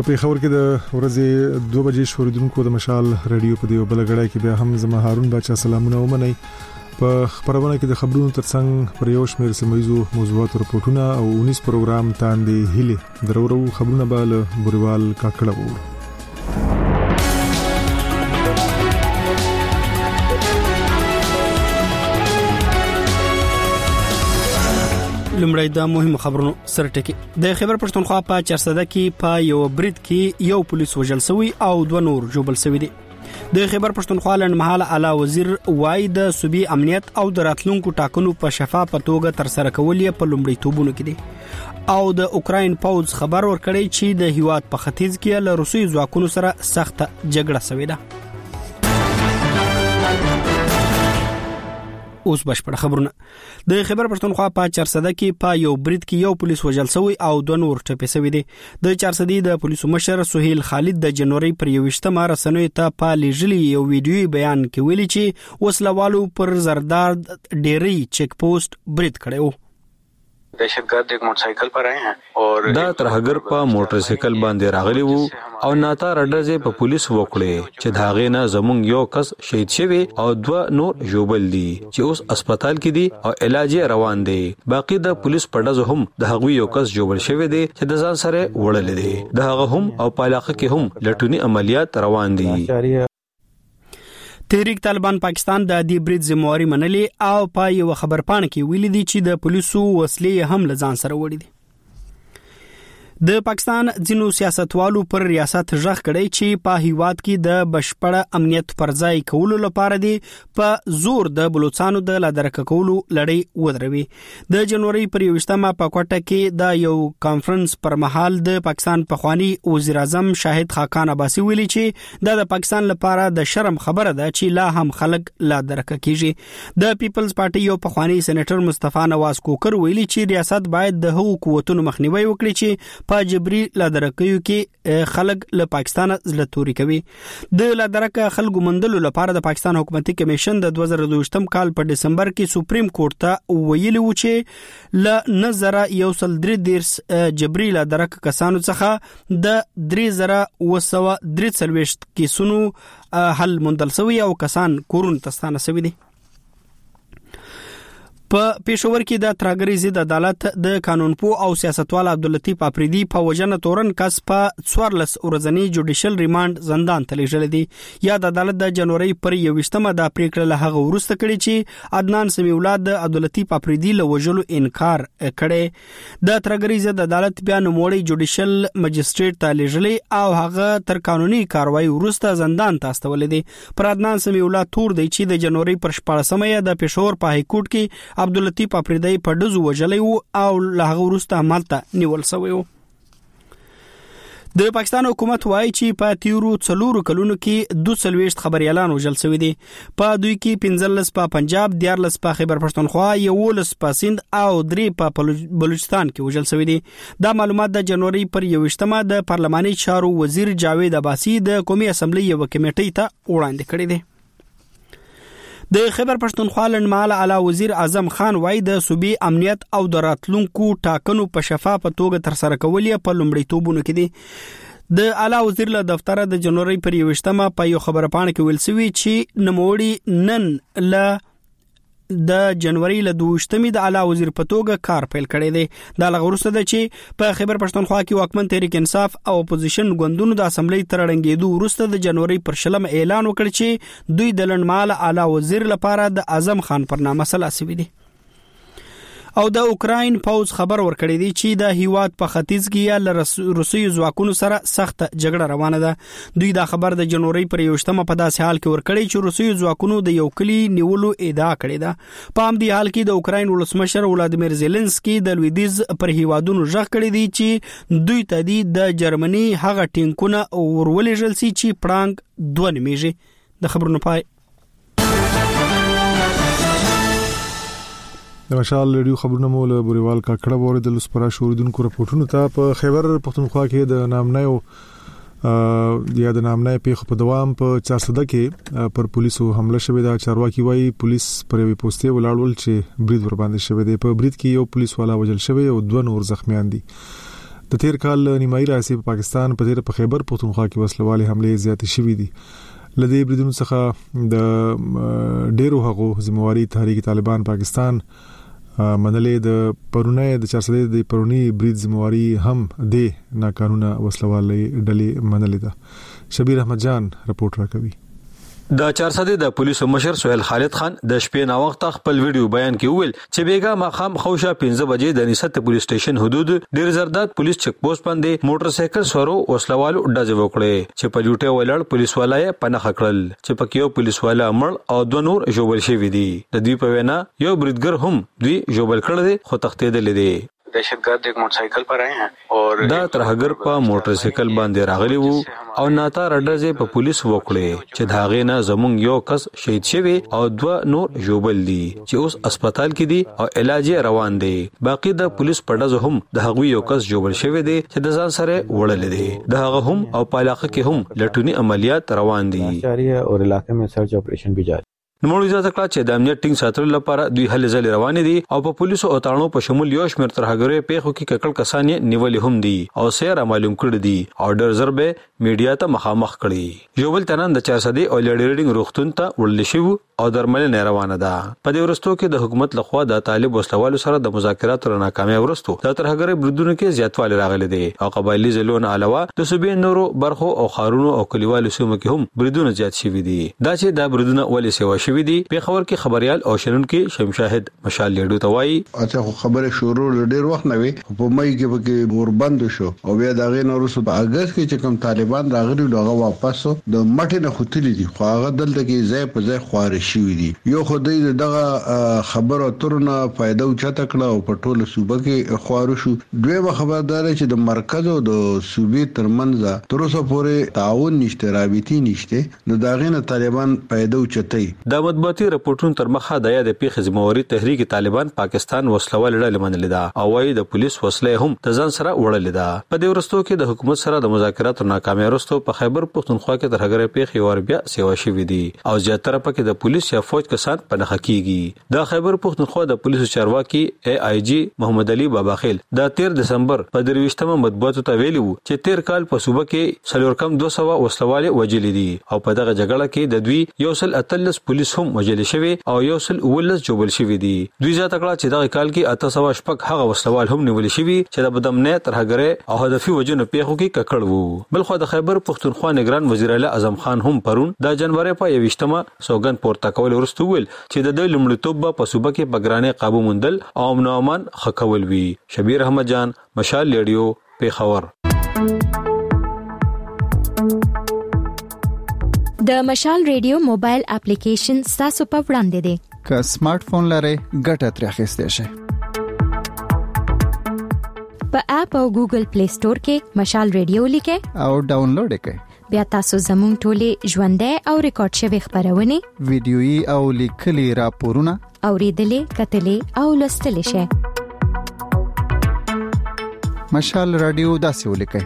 په پیښور کې د ورځې 2 بجې شوریدونکو د مشال رادیو په دیو بلګړای کې بیا هم زما هارون بچا سلامونه ومنئ. په خبرونه کې د خبرونو ترڅنګ پر یو شمېر سیمایزو موضوعات راپورټونه او 19 پروګرام تاندې هله درورو خبرونه به له بوريوال کاکړه وو. لمړی د مهمو خبرونو سره ټکی. د خیبر پښتونخوا په چرسده کې په یو برید کې یو پولیس وژل شوی او 2 نور جوبل شوی دي. د خیبر پښتونخوا لنډمحاله اعلی وزیر وای د صوبې امنیت او د راتلونکو ټاکنو په شفاف توګه تر سره کول په لومړی توبونو کې دي او د اوکراین پوز خبر ورکړی چې د هیواد په ختیځ کې له روسي ځواکونو سره سخت جګړه شوې ده. اوس بشپړ خبرونه. د خیبر پښتونخوا په چرسده کې په یو برید کې یو پولیس وژل شوی او 2 نور ټپي شوی دي. د چرسدي د پولیسو مشر سهیل خالد د جنوري پر 21 رسنیو ته په لېجلي یو ویډیوي بیان کې ویلي چې وسلوالو پر زردار ډيري چیک پوسټ برید کړو. दहशतगर्द एक मोटरसाइकिल पर आए हैं और دا ترهګر په موټرسایکل باندې راغلی وو او ناتا رډرځه په پولیس وکړي چې داغه نه زمونږ یو کس شهید شوی او 2 نور جوبل دي چې اوس هسپتال کې دي او علاج روان دي. باقی د پولیس پړډز هم د هغوی یو کس جوبل شوی دي چې د ځان سره وړل دي. د هغه هم او په علاقه کې هم لټونی عملیات روان دي. تحریک طالبان پاکستان د دې برید ذمہواری منلي او په یو خبرپاڼه کې ویلي دي چې د پولیسو وسلې هم لزان سره وړي دي. د پاکستان ځینو سیاستوالو پر ریاست ژغ کړی چې په هیواد کې د بشپړ امنیت پر ځای کولو لپاره دی په زور د بلوچستانو د لادرک کولو لړۍ ودروي. د جنوري پر 21 په کوټه کې د یو کانفرنس پر مهال د پاکستان پخوانی وزیر اعظم شاهد خاقان عباسي ویلي چې د پاکستان لپاره د شرم خبره ده چې لا هم خلک لادرک کیږي. د پیپلز پارټي یو پخوانی سېنیټر مصطفی نواز کوکر ویلي چې ریاست باید د هغو قوتونو مخنیوي وکړي چې په جبري لادرکیو کې خلک له پاکستان زلتوري کوي. د لادرک خلکو مندلو لپاره د پاکستان حکومتي کمیشن د 2022 کال په دسمبر کې سپریم کورټ ته ویلي و چې ل نظر یو سل درې جبري لادرک کسانو څخه د 3943 کیسونو حل مندل شوی او کسان کورون تستانه شوی دي. په پېښور کې د ترهګرۍ ضد عدالت د قانونپوه او سیاستوال عبداللطیف افریدي په وجنه تورن کس په 14 ورځنی جوډیشل ریماند زندان ته لیږل دي. یا د عدالت د جنوري پر 21 د پریکړه له هغه وروسته کړي چې عدنان سمي اولاد د عبداللطیف افریدي له وجلو انکار کړي. د ترهګرۍ ضد عدالت بیا نوموړی جوډیشل مجستریټ ته لیږل او هغه تر قانوني کاروایی وروسته زندان ته استول دي. پر عدنان سمي اولاد تور دی چې د جنوري پر 14 د پېښور په های کورټ کې عبداللطیف افریدی په دزو وجلی او له وروسته عملته نیول شوی و. د پاکستان حکومت وایي چې په تیرو 4 کلونو کې 240 خبريالان وژل شوی دي. په دوی کې 15 په پنجاب، 14 په خیبر پښتونخوا، 11 په سند او 3 په بلوچستان کې وژل شوی دي. دا معلومات د جنوري پر 21 د پارلماني چارو وزیر جاوید عباسی د قومي اسمبلی یو کمیټې ته وړاندې کړی دی. د خیبر پښتونخوا لنډمحاله اعلی وزیر اعظم خان وای د صوبې امنیت او د راتلونکو ټاکنو په شفاف توګه تر سره کول په لومړی توبونو کې دي. د اعلی وزیر له دفتر د جنوري پر 21 په یو خبرپاڼه کې ویل شوی چې نوموړي نن له د جنوري له 22 د اعلی وزیر په توګه کار پیل کړی دی. دا لغورسته ده چې په خیبر پښتونخوا کې واکمن تحریک انصاف او اپوزیشن ګوندونو د اسمبلی تر اړنګېدو وروسته د جنوري پر 20 اعلان وکړ چې دوی د لنډمحاله اعلی وزیر لپاره د اعظم خان پر نامه سلاسي دي. او د اوکراین پوز خبر ورکړی دی چې د هیواد په ختیځ کې له روسي ځواکونو سره سخت جګړه روانه ده. دوی دا خبر د جنوري پر 21 په داسې حال کې ورکړی چې روسي ځواکونو د یو کلی نیولو ادعا کړې ده. په همدې حال کې د اوکراین ولسمشر ولادیمیر زيلنسکي د لویدیز پر هیوادونو ژغ کړی دی چې دوی ته د جرمني هغه ټینکونه ورولېږل سي چې پړانګ 2 نیمېږي. د خبرونو پای. د مشال ریډیو خبرونه مو له بوريوال کاکړه وریدل سپرا شوریدونکو رپورټونو ته. په خیبر پښتونخوا کې د نامنایو یا د نامنای پیښو په دوام په 400 کې پر پولیسو حمله شوې ده. چارواکي وايي پولیس پر یوې پوسټې ولاړول چې برید ور باندې شوې ده. په برید کې یو پولیس والا وژل شوی او 2 نور زخمیان دي. د تیر کال نیمایي راځي په پاکستان په خیبر پختونخوا کې وسلوالي حمله زیاتې شوې دي. لدې بریدونو څخه د ډیرو هغو ذمہواری تحریک طالبان پاکستان منلې د پرونی د 400 د پرونی برید ذمہواری هم د ناقانونه وسلوالي ډلې منلې ده. شبیر احمد جان رپورټ راکوي. د 400 د پولیسو مشر سہیل خالد خان د شپې نا وخت خپل ویډیو بیان کې ویل چې بیګا ماخام خوشا 15 بجې د نسبت پولیس سټیشن حدود ډیر زرداد پولیس چک پوسټ باندې موټر سایکل سورو وسلوالو ډزې وکړې چې په لوټه ولړ پولیس والای پنه خکړل چې پکې یو پولیس والا مړ او دوه نور ژوبل شوی دي. د دې په وینا یو بریدګر هم دوی ژوبل کړل دي خو تختیدل دي. दहशतगर्द एक मोटरसाइकिल पर आए हैं और دا ترهګر په موټر سایکل باندې راغلی وو او ناتا رډرځه په پولیس وکړي چې داغه نه زمونږ یو کس شهید شوی او دوه نور ژوبل دي چې اوس هسپتال کې دي او علاج روان دي. باقی د پولیس پړډز هم د هغوی یو کس ژوبل شوی دي چې د ځان سره وړل دي. د هغه هم او په علاقه کې هم لټونی عملیات روان دي جاری ہے اور علاقے میں سرچ آپریشن بھی جاری. نوموړي ځکه کړه چې د امنیت ټینګ ساتلو لپاره دوی هلې ځلې روانې دي او په پولیسو او تړونو په شمول یو شمېر ترهګرې پیښو کې ککړ کسان یې نیولې هم دي او سیر معلوم کړی دي او ډېر ضربه میډیا ته مخامخ کړي. یو بل تنن د 400 او لیډرینګ روختون ته وړل شو او درملنه روانه ده. په دې ورستو کې د حکومت لخوا د طالب وسلوالو سره د مذاکراتو ناکامۍ ورستو د ترهګرې بریدونو کې زیاتوالی راغلی دی او قبایلی ځلونه علاوه د صوبې نورو برخو او خارونو او کلیوالو سیمو کې هم بریدونه زیات شوي دي. دا چې دا بریدونه ولې سیوا شوي دي په خبر کې خبريال او شنن کې شمشاهد مشال لیډو توای اته خبره شروع ډیر وخت نه وي په مې کې به وربند شو او بیا دا غي نور سو په اگست کې چې کوم طالبان راغلي دغه واپس د مټ نه خوتلي دي خو هغه دلته کې ځای په ځای خوار شي دي. یو خدای دغه خبره ترنه فائدہ اوچته کړه او په ټوله صوبه کې خوار شو. دویمه خبردار چې د مرکز او د صوبې ترمنځ تر اوسه پورې تعاون نشته رابطي نشته نو دا غي نه طالبان فائدہ اوچتای. د مطبوعاتي رپورټونو تر مخه د یاد پیښې ذمہواری تحریک طالبان پاکستان وسلوال ډلې منلې ده او وايي د پولیس وسلې هم د ځان سره وړلې ده. په دې ورستو کې د حکومت سره د مذاکراتو ناکامۍ وروسته په خیبر پختونخوا کې ترهګرې پیښې ور بیا سیوا شوې دي او زیاتره پکې د پولیس یا فوج کسان په نخښه کیږي. د خیبر پختونخوا د پولیسو چارواکي AIG محمد علي باباخیل د 13 دسمبر په 23مه مطبوعاتو ته ویلي وو چې تیر کال په صوبه کې سلورکم 200 وسلوال وجلې دي او په دغه جګړه کې د دوی 138 پولیس هم وجلې شوی او 119 جوبل شوی دي. دوی ځا تکړه چې دغه کال کې 800 شپږ هغه وسلوال هم نیول شوی چې د بدامنه ترهګرې او هدفي وجنو پیښو کې ککړ وو. بلخو د خیبر پختونخوا نگران وزیر اعلی اعظم خان هم پرون د جنوري په 28مه سوګند پورته کول ورسته ویل چې د لومړیتوب په صوبه کې بګرانې قابو مندل او امن او امان خکول وی. شبیر احمد جان مشال لیډیو پیښور. د مشال ریډیو موبایل اپلیکیشن تاسو په وړاندې دی. که سمارټ فون لرئ ګټه ترې اخیستئ شئ. په اپ او ګوګل پلی سٹور کې مشال ریډیو لیکئ او ډاونلوډ کړئ. بیا تاسو زموږ ټولې ژوندۍ او ریکارډ شوی خبرونه ویډیويي او لیکلي راپورونه اوریدلې کتلې او لوستلې شئ. مشال رادیو داسې ولیکئ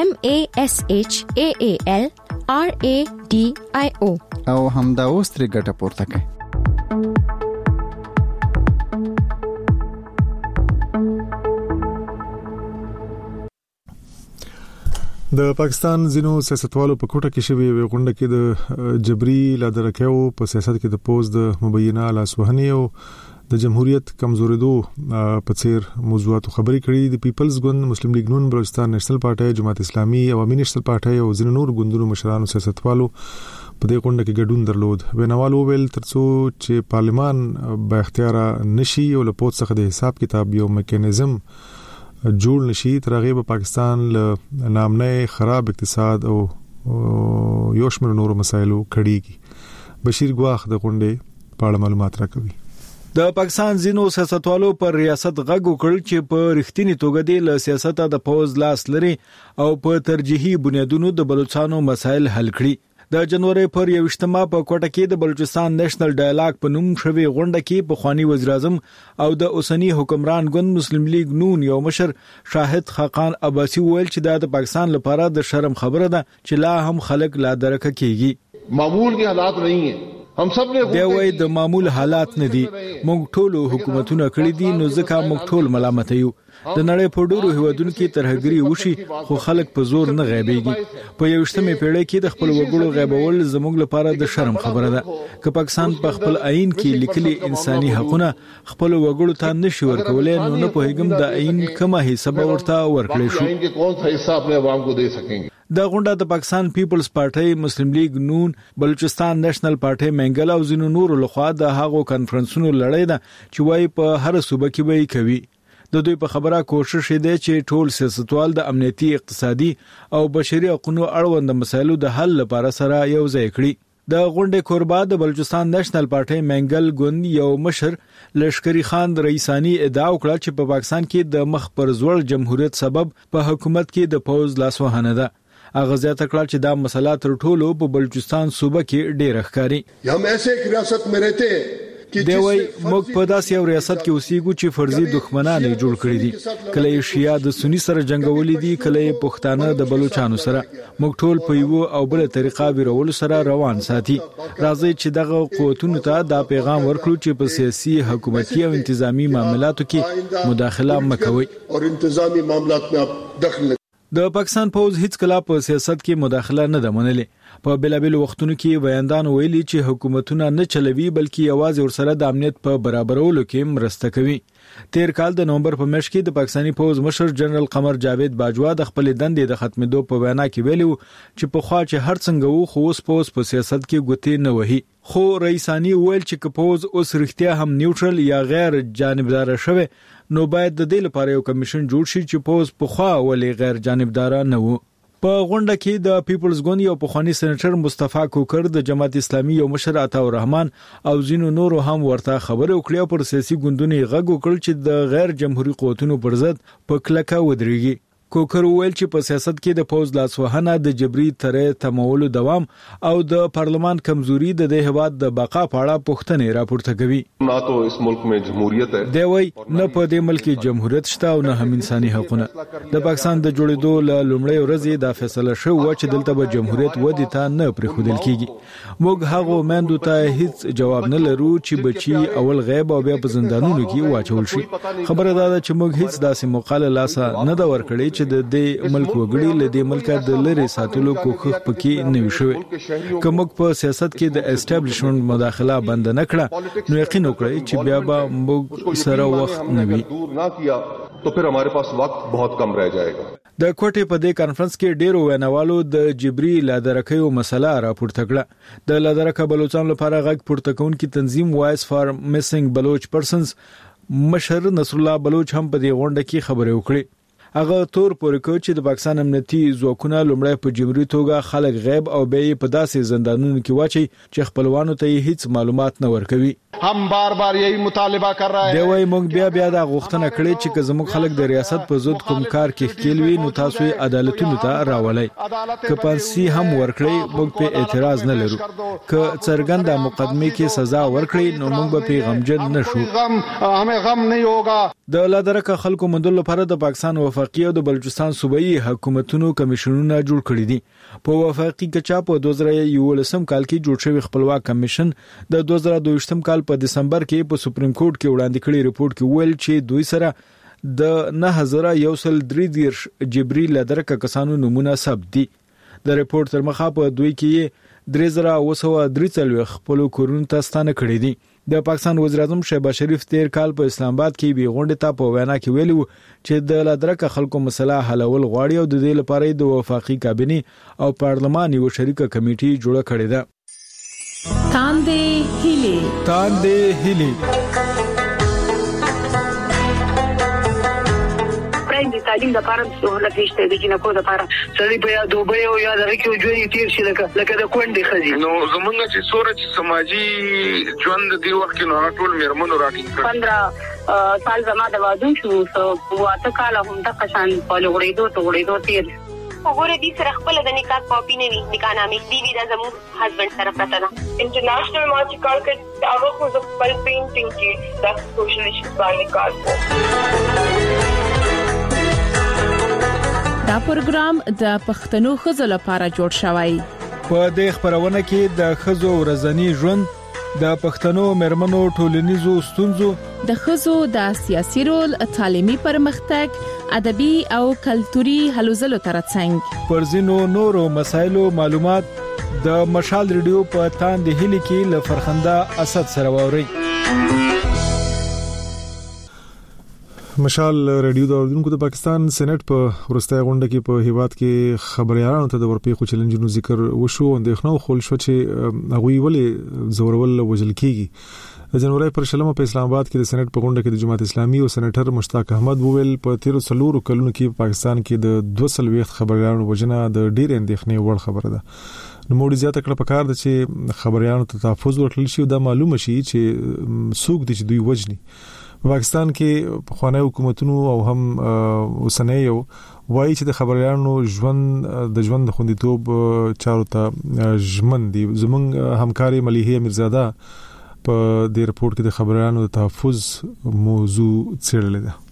MASHAAL RADIO او همدا اوس ترې ګټه پورته کړئ. د پاکستان ځینو سیاستوالو په کوټه کې شوی غونډه کې د جبري لادرکیو په سیاست کې د پوز د مبینه لاسوهنې او د جمهوریت کمزوریدو په څیر موضوعاتو خبرې کړې. د پیپلز ګوند، مسلم لیگ نون، بلوچستان نېشنل پارټي، جماعت اسلامي، عوامي نېشنل پارټي او ځینو نور ګوندونو مشرانو سیاستوالو په دې غونډه کې ګډون درلود. ویناوال ویل ترڅو چې پارلمان با اختیار نشي او له پوز څخه د حساب کتاب یو میکانیزم جوړ نشي ترغه په پاکستان له نامنه خراب اقتصاد او یو شمېر نور مسایلو کړيږي. بشیر ګواخ د غونډې په اړه معلومات راکوي. د پاکستان ځینو سیاستوالو پر ریاست غږ وکړ چې په رښتینی توګه د سیاست د پوز لاس لري او په ترجیحي بنیادونو د بلوچستانو مسایل حل کړي. د جنوري پر 28مه په کوټه کې د بلوچستان نېشنل ډایلاګ په نوم شوی غونډه کې پخوانی وزیر اعظم او د اوسنی حکمران ګوند مسلم لیگ نون یو مشر شاهد خاقان عباسی ویل چې د پاکستان لپاره د شرم خبره ده چې لا هم خلک لا درکه کیږي. معمول के हालात नहीं है دی وای د معمول حالات نه دي، موږ ټول حکومتونه کړی دي، نو ځکه موږ ټول ملامت یو. د نړۍ په ډیرو هیوادونو کې ترهګری وشي خو خلک په زور نه غیبېږي. په 21مې پیړۍ کې د خپل وګړو غیبول زموږ لپاره د شرم خبره ده. که پاکستان په خپل آئین کې لیکلي انساني حقوقونه خپل وګړو ته نشي ورکولای، نو نه پوهیږم د آئین کومه حصہ ورته ورکړي شو. دا غونډه د پاکستان پیپلز پارټي، مسلم لیگ نون، بلوچستان نېشنل پارټي منګل او ځینو نورو لخوا د هغو کانفرنسونو لړۍ ده چې وايي په هر صوبه کې به کوي. د دوی په خبره کوشش دی چې ټول سیاستوال د امنیتي، اقتصادي او بشري حقوقو اړوند مسایلو د حل لپاره سره یو ځای کړي. د غونډې کوربه د بلوچستان نېشنل پارټي منګل ګوند یو مشر لشکری خان رئیسانی ادعا وکړه چې په پاکستان کې د مخ پر زوړ جمهوریت سبب په حکومت کې د پوز لاسوهنه ده. هغه زیاته کړه چې دا مسله تر ټولو په بلوچستان صوبه کې ډېر ښکاري. هم ایسے ایک ریاست میں رہتے ہیں دی وای موږ په داسې یو ریاست کې اوسېږو چې فرضي دښمنان یې جوړ کړی دي. کله یې شیا د سنی سره جنگولې دي، کله یې پښتانه د بلوچستانو سره. موږ ټول په یو او بل طریقه ویرول سره روان ساتي. راځي چې دغه قوتونو ته دا پیغام ورکړو چې په سیاسي، حکومتي او انتظامی معاملاتو کې مداخله مکوئ او انتظامی معاملات میں دخل. د پاکستان پوز هیڅ کله په سیاست کې مداخله نه ده منلې. په بلابل وختونو کې ویاندان ویلي چې حکومتونه نه چلوي بلکې یوازې ورسره د امنیت په برابرولو کې مرسته کوي. تیر کال د نومبر په میاشت کې د پاکستاني پوز مشر جنرال قمر جاوید باجوا د خپل دندې د ختمېدو په وینا کې ویلو چې په خوا چې هر څنګه وو خو اوس پوز په سیاست کې ګوتې نه وهي. خو رئیسانی ویل چې پوز اوس رښتیا هم نیوټرل یا غیر جانبدار شوی، نو باید د دې لپاره یو کمیشن جوړ شي چې پوز په خوا ولې غیر جانبدار نه وو. په غونډه کې د پیپلز ګوند یو پخوانی سېنیټر مصطفی کوکر، د جماعت اسلامي یو مشر عطا الرحمن او ځینو نورو هم ورته خبرې وکړې پر سیاسي ګوندونو غږ وکړ چې د غیر جمهوریت قوتونو پر ضد په کلکه ودرېږي. کوکر ویل چې په سیاست کې د پوز لاسوهنه، د جبري ترې تمولو دوام او د پارلمان کمزوري د دې هواد د بقا په اړه پوښتنې راپورته کوي. نه تو اس ملک میں جمهوریت ہے، دی وای نه په دې ملک کې جمهوریت شته او نه هم انساني حقوقونه. د پاکستان د جوړېدو له لومړۍ ورځې دا فیصله شو چې دلته به جمهوریت ودی ته نه پرېښودل کیږي. موږ هغه مندو ته هیڅ جواب نه لرو چې بچي اول غیب او بیا په زندانونو کې واچول شي. خبره دا ده چې موږ هیڅ داسې موقع لاسه نه دا ورکړي چې د دې ملک وګړي له دې ملک د لری ساتلو کوښښ پکې نه وشوي. که موږ په سیاست کې د اسټابلیشمنت مداخله بند نه کړه، نو یقین وکړئ چې بیا به موږ سره وخت نه وي. تو پھر ہمارے پاس وقت بہت کم رہ جائے گا. د کوټې په دې کانفرنس کې ډیرو ویناوالو د جبري لادرکیو مسله راپورته کړه. د لادرکه بلوچستان لپاره غږ پورته کوونکی تنظیم وایس فار میسنګ بلوچ پرسنز مشر نصر الله بلوچ هم په دې غونډه کې خبرې وکړې. هغه تور پورې کوي چې د پاکستان امنیتي ځواکونه لومړی په جمهوریت توګه خلک غیب او به په داسې زندانونو کې واچي چې خپلوانو ته هیڅ معلومات نه ورکوي. هم بار بار یہی مطالبہ کر رہا ہے. دی وای موږ بیا دا غوښتنه کړې چې که زموږ خلک د ریاست په ضد کوم کار کې ښکیل وي، نو تاسو یې عدالتونو ته راولئ. که پانسي هم ورکړئ، موږ په اعتراض نه لرو. که څرګنده مقدمه کې سزا ورکړئ، نو موږ به پیغمجن نشو. ہمیں غم نہیں ہوگا. د لادرکه خلکو مندل لپاره د پاکستان وفاقي او د بلوچستان صوبایي حکومتونو کمیشنونه جوړ کړي دي. په وفاقي کچا په 2011 کال کې جوړ شوی خپلواک کمیشن د 2022 کال په دسمبر کې په سپریم کورټ کې وړاندې کړي رپورت کې ویل چې دوی سره د 9133 جبري لادرکه کسانو نمونه ثبت دي. د رپورت تر مخه په دوی کې 3943 خپل کورونو ته ستانه کړي دي. د پاکستان وزیر اعظم شهباز شریف تیر کال په اسلام آباد کې به غونډه ته په وینا کې ویلو چې د لادرکه خلکو مسله حلول غواړي او د دې لپاره د وفاقي کابینه او پارلمان یو شریکه کمیټي جوړه کړې ده. تاندې هلي د تعلیم د لپاره سہولت نشته د جنکو د لپاره سړي په یاد دوبه او یاد راکې ژوند تیر شي لکه د کونډې خزي. نو زمونږ چې سورج سماجی ژوند دی وخت کې نو ټول میرمنو راټینګ کړ. 15 سال زما د واده شو، واته کال هم د قشان په لوړېدو تیر. وګوره دې سره خپل د نکاح کاپی نه وي، نکاح نامې دی د زموږ هسبند سره پراته ده. انټرنیشنل مارچ کار کړ هغه خو د خپل پینټینګ کې د سوشل ایشوز باندې کار کوي. دا پروګرام د پښتنو خزو لپاره جوړ شوی. په دې خبرونه کې د خزو ورځنی ژوند، د پښتنو مرمنو ټولنیزو ستونزو، د ښځو د سیاسي رول، تعلیمي پرمختګ، ادبي او کلتوري هلو ځلو ترڅنګ پر ځینو نورو مسایلو معلومات د مشال ریډیو په تاند هلي کې ل فرخنده اسد سره ووري. مشال ریډیو د اوریدونکو د پاکستان سېنات په ورستۍ غونډه کې په هیواد کې خبريالانو ته د ورپېښو چیلنجونو ذکر وشو. اندېښنه خول شو چې هغوی ولې زورول وجل کیږي. د جنوري پر شلمه په اسلام آباد کې د سېنات په غونډه کې د جماعت اسلامي او سېنیټر مشتاق احمد وویل په 13 کلونو کې پاکستان کې د 200 خبريالانو وجنه د ډېر اندېښنې وړ خبره ده. نو موږ زیاته کړه پکار ده چې خبريالانو ته تحفظ ورکړل شي او دا معلومه شي چې څوک دي چې دوی وجني. په پاکستان کې په خوانی حکومتونو او هم اوسنیو وایي چې د خبريالانو ژوند د خوندیتوب چارو ته ژمن دي. زمونږ همکاري ملیحه میرزاده په دې رپورت کې د خبريالانو د تحفظ موضوع څېړلې ده.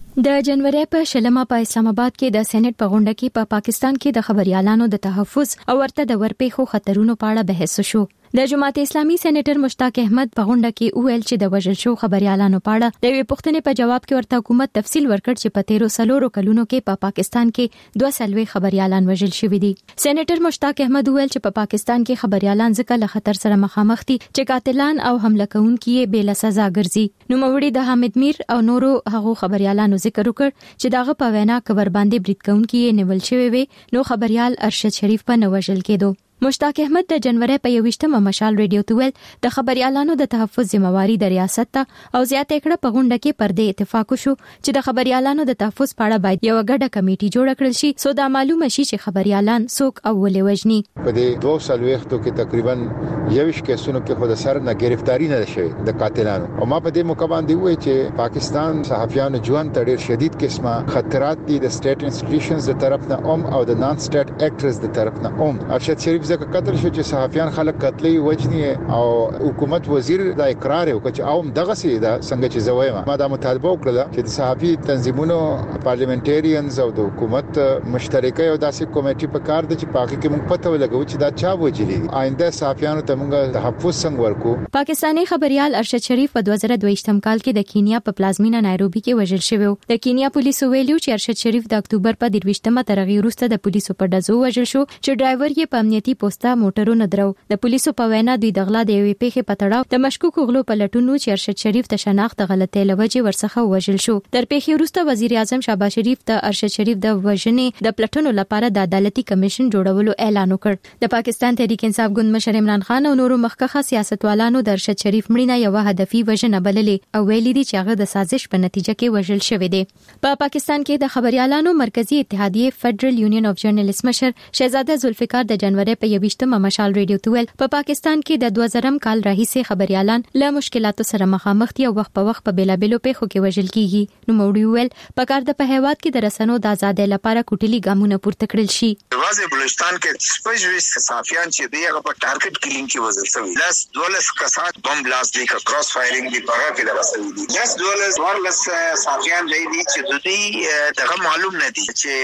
د جنوري په شلمه په اسلام آباد کې د سېنات په غونډه کې په پاکستان کې د خبريالانو د تحفظ او ورته د ورپېښو خطرونو په اړه بحث شو. د جماعت اسلامي سېنیټر مشتاق احمد په غونډه کې وویل چې د وژل شو خبريالانو په اړه د یوې پوښتنې په جواب کې ورته حکومت تفصیل ورکړ چې په 13 کلونو کې په پاکستان کې 200 خبريالان وژل شوي دي. سېنیټر مشتاق احمد وویل چې په پاکستان کې خبريالان ځکه له خطر سره مخامخ دي چې قاتلان او حمله کوونکي یې بې له سزا ګرځي. نو موري د حامد میر او نورو هغو خبريالانو ذکر وکړ چې داغه په وینا کور باندې برید کوونکي یې نیول شوی وي نو خبريال ارشد شریف په نوژل کېدو. مشتاق احمد د جنوري په 21مه مشال ریډیو ته ویل د خبريالانو د تحفظ ذمہواری د ریاست ته او زیاتې کړه په غونډه کې پر دې اتفاق وشو چې د خبريالانو د تحفظ په اړه باید یو غډه کمیټي جوړ کړل شي سو دا معلومه شي چې خبريالان څوک او ولې وژني. په دې 200 وختو کې تقریبا 20 کیسونو کې خود سر نه گرفتاری نه شوی د قاتلانو او ما په دې موقع باندې وایي چې پاکستان صحافیانو ژوند ته ډېر شدید قسمه خطرات دي د سټیټ انسټیټیوشنز د طرف نه او د نان سټیټ اکټرز د طرف نه ارشد شریف ځکه قتل شو چې صحافیان خلک قتلې وجني او حکومت وزیر دا اقرار وکړ چې اوم دغه سي دا څنګه چې زویم ما دا مطالبه وکړه چې د صحافي تنظیمونو پارلیمنټریانز او د حکومت مشترکه یو داسې کمیټه په کار ده چې پاکي کې موږ پته ولګو چې دا چا وجلی آینده صحافیانو ته موږ تحفظ څنګه ورکو. پاکستاني خبريال ارشد شریف په 2022م کال کې د کینیا په پلازمینه نایروبي کې وژل شوی. د کینیا پولیسو ویلو چې ارشد شریف د اکتوبر په 23مه ترغي وروسته د پولیسو په دزو وژل شو چې ډرایور یې په امنیتي پوسټه موټرو نه درو. د پولیسو په وینا دوی د غلا د یوې پیښې په تړاو د مشکوک غلو په لټونو چې ارشد شریف د شناخت غلطۍ لوجې ورڅخه وژل شو. تر پیښې وروسته وزیر اعظم شهباز شریف د ارشد شریف د وژنې د پلټنو لپاره د عدالتي کمیشن جوړولو اعلان وکړ. د پاکستان تحریک انصاف ګوند مشر عمران خان او نورو مخکخه سیاستوالانو د ارشد شریف مړینه یو هدفي وژنه بللې او ویلي دي چې هغه د سازش په نتیجه کې وژل شوی دی. په پاکستان کې د خبريالانو مرکزی اتحادیه فدرل یونین اف جرنالیست مشر شهزاده ذوالفقار د جنوري په 21مه مشال ریډیو ته ویل په پاکستان کې د 2000 کال راهیسې خبريالان له مشکلاتو سره مخامخ دي او وخت په وخت په بیلابېلو پیښو کې وژل کیږي. نو موړي ویل په کار د په هیواد کې د رسنو د آزادۍ لپاره کوټلي ګامونه پورته کړل شي. واځي بلوچستان کې سپیشلیست صحافیان چې دی هغه په ټارګټ کلینګ کې وژل شوی. 12 کسان بم بلاست دي کراس فایرینګ دي هغه کې د رسوي دي. 12 صحافیان دی چې د دې دغه معلوم نه دي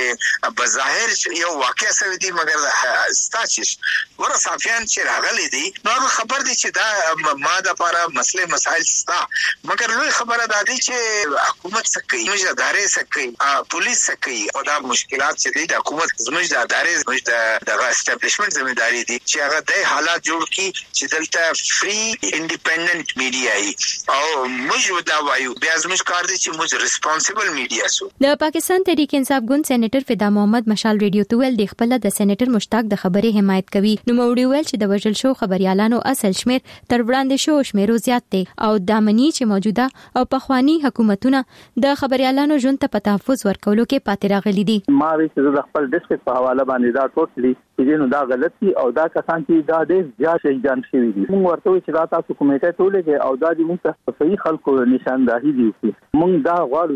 چې بظاهر یو واقع شوی دی مګر ستاسو ور صحافیان چې راغلي دي نو خبر دي چې دا ما د لپاره مسله مسائل ستا مګر لوی خبره ده چې حکومت سکي موږ ادارې سکي پولیس سکي او دا مشکلات چې دي د حکومت زموږ د ادارې زموږ د اسټابلیشمنت ځمېداري دي چې هغه د حالات جوړ کی چې دلته فری انډیپندنت میډیا ای او موږ دا وایو بیا زموږ کار دي چې موږ ریسپانسیبل میډیا سو. د پاکستان تحریک انصاف ګوند سېنیټر فدا محمد مشال ریډیو ته ویل د خپل د سېنیټر مشتاق د خبرې حمایت کوي. نو موړي ویل چې د وژل شو خبريالانو اصل شمیر تر وړاندې شو شمیرو زیات دی او د منی چې موجوده او پخوانی حکومتونه د خبريالانو ژوند ته په تحفظ ورکولو کې پاتې راغلي دي. ما وی چې د خپل ډیسټریکټ په حواله باندې دا ټوټلی چې نو دا غلطي او دا کسان چې دا ډېر زیات شهیدان شوي دي موږ ورته چې دا تاسو کومیټه ټولګه او دا د موږ صحیح خلکو نشاندهي دي موږ دا غواړو چې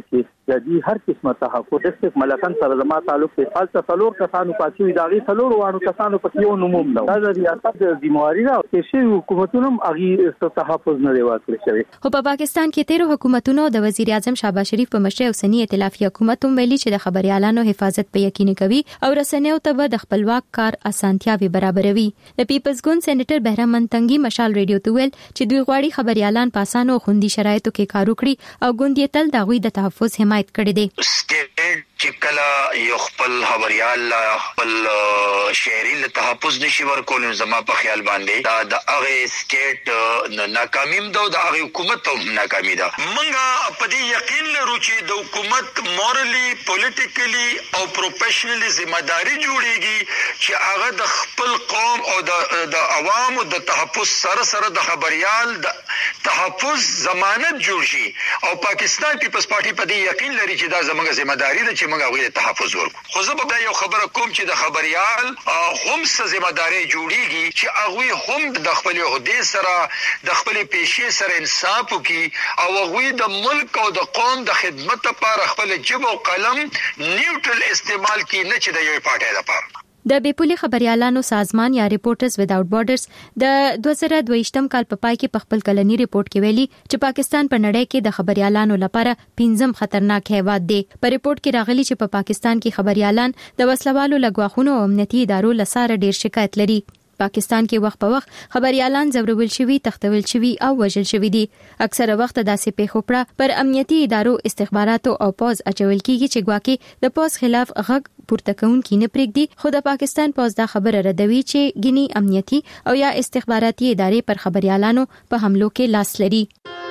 د دې هر قسمه تحفظ ډیسټریکټ ملکان سره زما تعلق دی خاصه څلور کسانو پاتې داغي څلور وانه کسانو په یو نوموم نو دا د ریاست د ذمہواری را چې شی حکومتونو هغه تحفظ نه دی ورکړی شوی. خو په پاکستان کې 13 حکومتونو د وزیر اعظم شهباز شریف په مشرۍ اوسنی ائتلافي حکومت هم ویلي چې د خبريالانو حفاظت په یقیني کوي او رسنیو ته به د خپلواک کار اسانتیاوي برابروي. د پیپلز ګوند سېنیټر بهرام تنگي مشال ریډیو ته ویل چې دوی غواړي خبريالان په اسانو خوندي شرایطو کې کار وکړي او ګوند تل دغوی د تحفظ حمایت کړی دی. چې کله یو خپل خبريال خپل شهري له تحفظ نشي ورکول زما په خیال باندې دا د هغه سټیټ ناکامیم دا د هغه حکومت هم ناکامي ده. موږ په دې یقین لرو چې د حکومت مورالي پولیټیکلی او پروفیشنلی ځمېداري جوړيږي چې هغه د خپل قوم او د عوامو د تحفظ سره د خبريال د تحفظ ضمانت جوړ شي او پاکستان پیپلز پارټي په دې یقین لري چې دا زموږ ځمېداري ده چې موږ هغه تحفظ ورکو. خو زه به یو خبره کوم چې د خبريال هم څه ځمېداري جوړيږي چې هغه هم د خپل عہدې سره د خپل پیشې سره انصاف وکي او هغه د ملک او د قوم د خدمت لپاره خپل جبه او قلم نیوټرل استعمال کړي نه چې د یو پارټي لپاره. د بیپولي خبريالانو سازمان یا ریپورټرز ویداوټ بارډرز د 2022م کال په پای کې په خپل کلنی ریپورت کې ویلي چې پاکستان په نړۍ کې د خبريالانو لپاره 5م خطرناک هیواد دی. په ریپورت کې راغلي چې په پاکستان کې خبريالان د وسلوالو لګواخونو او امنیتي ادارو لساره ډیر شکایت لري. پاکستان کې وخت په وخت خبريالان زورول شوي، تختول شوي او وژل شوي دي. اکثره وخت داسې پیښو پر امنیتي ادارو، استخباراتو او پوز اچول کیږي چې ګواکې د پوز خلاف غږ پورته کوونکي نه پرېږدي. خو د پاکستان پوز دا خبره ردوي چې ګینی امنیتي او یا استخباراتي ادارې پر خبريالانو په حملو کې لاس لري.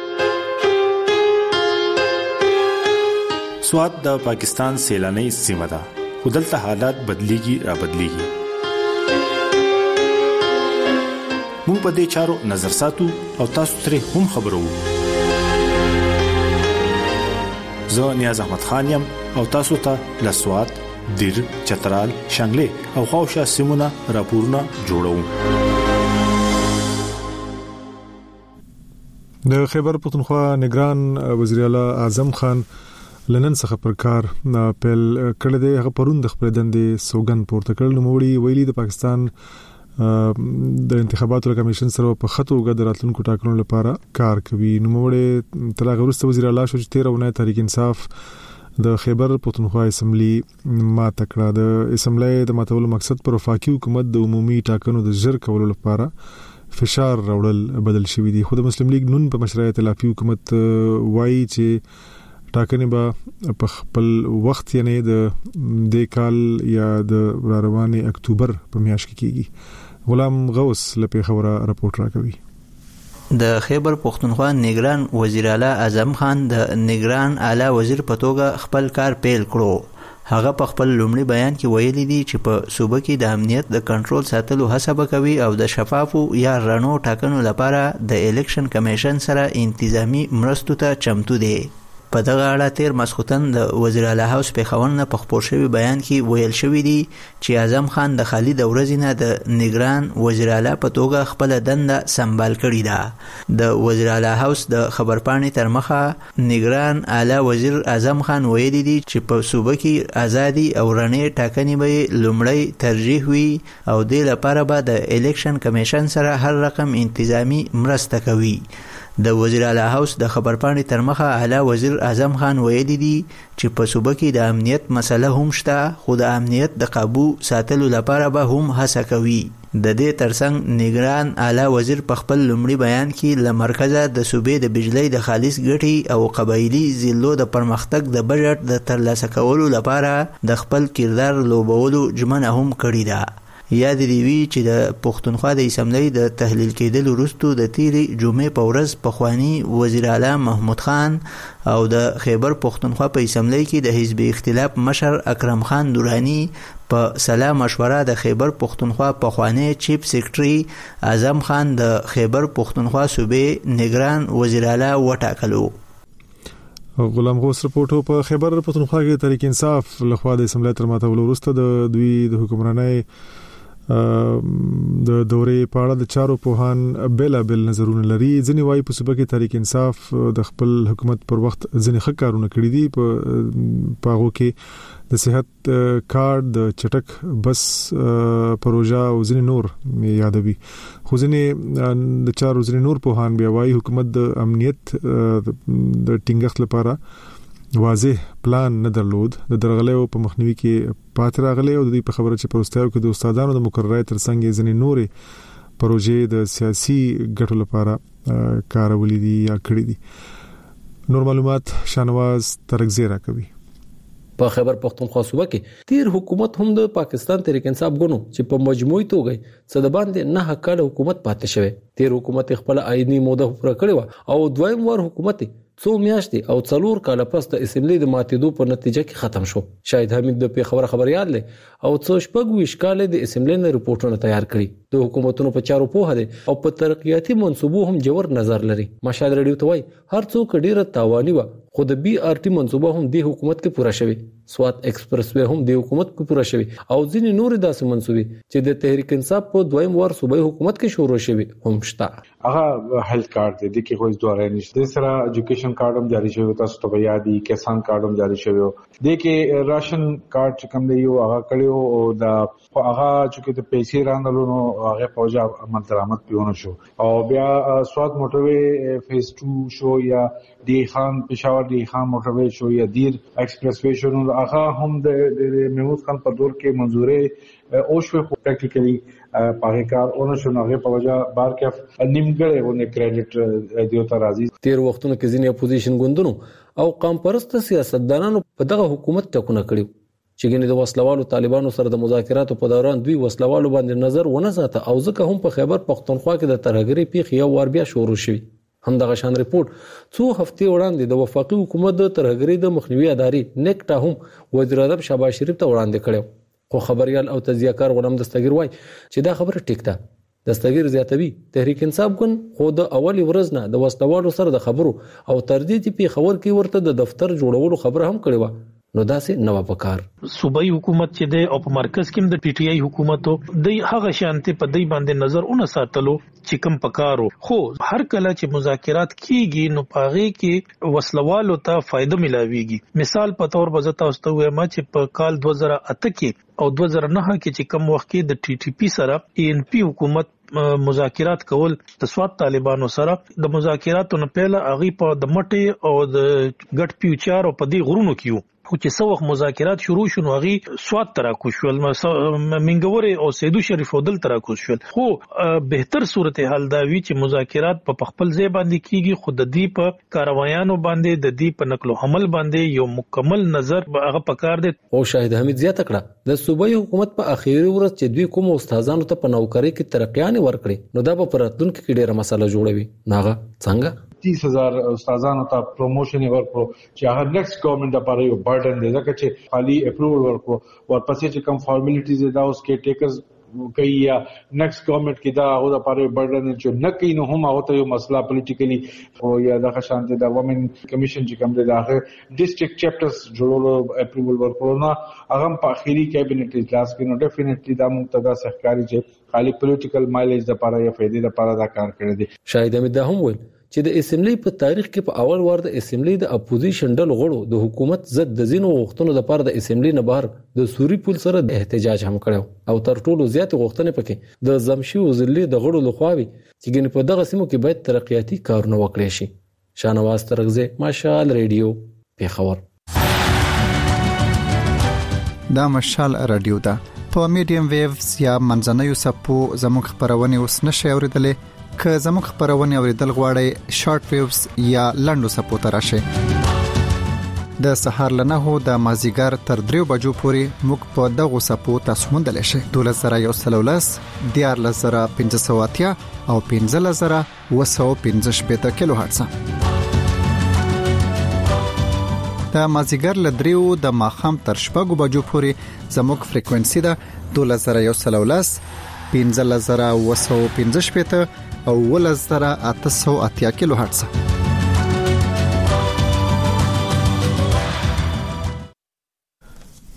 سواد د پاکستان سیلاني سیمه ده، خو دلته حالات بدليږي را بدليږي. مونږ په دې چارو نظر ساتو او تاسو ترې هم خبرو. زه نیاز احمد خان یم او تاسو ته لسوات، دیر، چترال، شانګلې او خوشا سیمونه راپورونه جوړوم. د خیبر پختونخوا نگران وزیر اعلی اعظم خان لنن څخه پر کار پیل کړی دی. هغه پرون د خپل دندې سوګند پورته کړل. نو ویلي د پاکستان د انتخاباتو کمیشن سره په خطو غد راتلونکو ټاکنو لپاره کار کوي. نو موږ تر هغه وروسته وزیر اعلی شو چې 13 تحریک انصاف د خیبر پختونخوا اسمبلی ما تکړه د اسمبلی د ماتولو مقصد پر وفاقي حکومت د عمومي ټاکنو د ژر کولو لپاره فشار راوړل بدل شوی دی. خو د مسلم لیگ نون په مشرعه ائتلافي حکومت وایي چې ټاکنې به په خپل وخت یعنی د کال یا د رواني اکتوبر په میاشت کې کیږي. غلام غوث لپاره خبره راپورټ راکوي. د خیبر پختونخوا نگران وزیر اعلی اعظم خان د نگران اعلی وزیر په توګه خپل کار پیل کړو. هغه په خپل لومړي بیان کې ویلي دي چې په صوبه کې د امنیت د کنټرول ساتلو هڅه کوي او د شفافو یا رڼو ټاکنو لپاره د الیکشن کمیشن سره انتظامی مرستو ته چمتو دي. په دغه اړه تیر مسخوتن د وزیر اعلی هاوس په خبرونه په خبر شوی بیان کې ویل شوی دی چې اعظم خان د خالد ورځې نه د نگران وزیر اعلی په توګه خپل دنده سمبال کړی ده. د وزیر اعلی هاوس د خبرپاڼې تر مخه نگران اعلی وزیر اعظم خان ویلي دی چې په صوبه کې ازادي او رڼې ټاکنې به لومړی ترجیح وي او د لپاره به د الیکشن کمیشن سره هر رقم انتظامی مرسته کوي. د وزیر اعلی هاوس د خبرپاڼې تر مخه اعلی وزیر اعظم خان ویلي دي چې په صوبه کې د امنیت مسله هم شته، خو د امنیت د قابو ساتلو لپاره به هم هڅه کوي. د دې ترڅنګ نگران اعلی وزیر په خپل لومړي بیان کې له مرکزه د صوبې د بجلی د خالص ګټې او قبایلی ضلعو د پرمختګ د بجټ د ترلاسه کولو لپاره د خپل کردار لوبولو ژمنه هم کړې ده. یاد دی وی چې د پښتونخوا د اسمبلی د تحلیل کېدل وروسته د تیری جمعې په ورځ پخوانی وزیر اعلی محمود خان او د خیبر پښتونخوا په اسمبلی کې د حزب اختلاف مشر اکرم خان دورانی په سلا مشوره د خیبر پښتونخوا پخوانی چیف سیکریټری اعظم خان د خیبر پښتونخوا صوبې نگران وزیر اعلی وټاکلو. غلام غوث رپورټو په خیبر پختونخوا کې تحریک انصاف لخوا د اسمبلی تر ماتولو وروسته د دوی د حکمرانۍ د دورې په اړه د چارو پوهان بل نظرونه لري. ځنی وايي په صوبه کې تحریک انصاف د خپل حکومت پر وخت ځنی ښه کارونه کړی دي. په هغه کې د صحت کارت، د چټک بس پروژه او ځنی نور یادوي. خو ځنی د چارو ځنی نور پوهان بیا وايي حکومت د امنیت د ټینګښت لپاره واضح پلان نه درلود. د درغلیو په مخنیوي کې پاتې راغلی او د دې په خبره چې پروستایو کې د استادانو د مقررای ترڅنګ ځنې نورې پروژې د سیاسي ګټو لپاره کارولې دي یا کړې دي. نور معلومات شانواز ترغزی راکوي. په خیبر پختونخوا صوبه کې تیر حکومت هم د پاکستان تحریک انصاف غنو چې په مجموعي توګه څه د باندې نه حقاله حکومت پاتې شوی. تیر حکومت خپل آئینی موده پوره کړې او دویم وار حکومت څو میاشتې او 4 کال پس د اسمبلی د ماتېدو په نتیجه کې ختم شو. شاهد حمید د پیښور خبريال له او څو شپږ کال د اسمبلی نه رپورټونه تیار کړي. د حکومتونو په چارو په هده او په ترقیاتي منصوبو هم جوړ نظر لري. مشال رادیو ته وای هر څوک ډیره تاوانی و خو د بي ار ټي منصوبه هم د حکومت کې پوره شوی. سوات ایکسپریس وې هم د حکومت کې پوره شوی او ځینې نور داسې منصوبې چې د تحریک انصاف په دویم وار صوبایي حکومت کې شروع شوی هم شته. هغه هیلث کارت د کې خو دواره نشته. سره ایجوکیشن کارت هم جاری شوی، تاسو ته یادي کسان کارت هم جاری شوی. د کې راشن کارت چې کوم دی هغه کړیو او دا هغه چې د پیسې رانلونو هغه پوجا عمل درآمد پیونه شو. او بیا سوات موټروي فیز 2 شو یا دی خان پېښور دی خان موټروي شو یا دیر ایکسپریس وې شو. هغه هم د محمود خان په دور کې منزورې او شو پریکټیکلی پاکستان اون شو نه په وجه بار کې نیمګړې ونه کریډټ دیوته راځي. تیر وختونو کې ځینې اپوزیشن ګوندونو او قوم پرست سیاستدانانو په دغه حکومت ټکونه کړیو چې ګنې د وسلوالو طالبانو سره د مذاکراتو په دوران دوی وسلوالو باندې نظر ونه ساته او ځکه هم په خیبر پختونخوا کې د ترهګری پیښې یو ور بیا شروع شوه. هم دغه شان ریپورت څو هفتې وړاندې د وفاقي حکومت د ترهګری د مخنیوي ادارې نیکټا هم وزیر اعظم شهباز شریف ته وړاندې کړو. خو خبريال او تجزیه‌کار غلام دستگیر وای چې دا خبره ټیک ده. دستگیر زیاتوي تحریک انصاف ګوند خو د اول ورځ نه د وسلوالو سره د خبرو او تردید په خبر کې ورته د دفتر جوړولو خبره هم کړې و. نو داسې نو پکار صوبایي حکومت چې د او په مرکز کې د پی ټی آی حکومت د هغه شانتي په دای باندې نظر اون ساتلو چې کم پکارو. خو هر کله چې مذاکرات کیږي نو پاغي کې وسلوالو ته فائدہ ملاويږي. مثال په تور بزتا واستو ما چې په کال 2008 کې او 2009 کې چې کم وخت کې د ټي ټي پی سره ای ان پی حکومت مذاکرات کول د سوات طالبانو سره د مذاکراتو نه پهله اغي په د مټي او د ګټ پیوچار او په دې غرونو کېو. خو چې څو وخت مذاکرات شروع شونه غي سواد ترا کوشول منګوري او سیدو شریف ودل ترا کوشول. خو بهتر صورتحال دا وی چې مذاکرات په خپل ځای باندې کیږي. خود د دې په کاروایانو باندې د دې په نقل او حمل باندې یو مکمل نظر هغه پکار دی. او شاهد حمید زیاته کړه د صوبایي حکومت په اخیری ورځ چې دوی کوم استادانو ته په نوکری کې ترقیان ورکړي نو دا په راتلونکو کې ډیره مسله جوړوي. ناغه څنګه 30,000 استادانو ته پروموشن ورکړو چې هغه نیکسټ ګورنمنت لپاره یو برډن دی ځکه چې خالي اپروول ورکړو ورپسې چې کوم فارمالیټیز دا اوس کې ټیکرز کوي یا نیکسټ ګورنمنت کې دا هغه لپاره برډن چې نه کوي نو هم هغه ته یو مسله پولیټیکلی او یا د خشانت د وومن کمیشن چې کوم دی دا ډیسټریکټ چپټرز جوړولو اپروول ورکړو نه هغه په اخیری کابینټ اجلاس کې نو ډیفینټلی دا مقتدا سحکاري چې خالي پولیټیکل مایلیج لپاره یا فائدې لپاره دا کار کړی دی. شاهد امید هم ویل چې د اسمبلی په تاریخ کې په اول وار د اسمبلی د اپوزیشن ډلو غړو د حکومت ضد د زینو غوښتنو لپاره د اسمبلی نه بهر د سوري پول سره د احتجاج هم کړو او تر ټولو زیات غوښتنې پکې د زمشي وزلي د غړو لخواوي چې ګنې په دغه سیمو کې باید ترقیاتي کارونه وکړي شي. شانواز ترغزه مشال ریډیو پیښور. دا مشال رادیو دا په میډیم ویوز یا منځنوي سپو زموږ خبرونه اوس نشي اوریدلې. که زموږ خبرونه اوریدل غواړئ شارټ ویوز یا لنډو سپو ته راشئ. د سهار لنهو د مازیګر تر 3 بجو پورې موږ په دغه سپو تاسو موندل شئ. 12113 14580 او 15215 کیلو هرتز. د مازیګر ل 3 د ماخام تر 4 بجو پورې زموږ فریکوئنسي ده 12113 15215 او 11880 کیلو هرتز.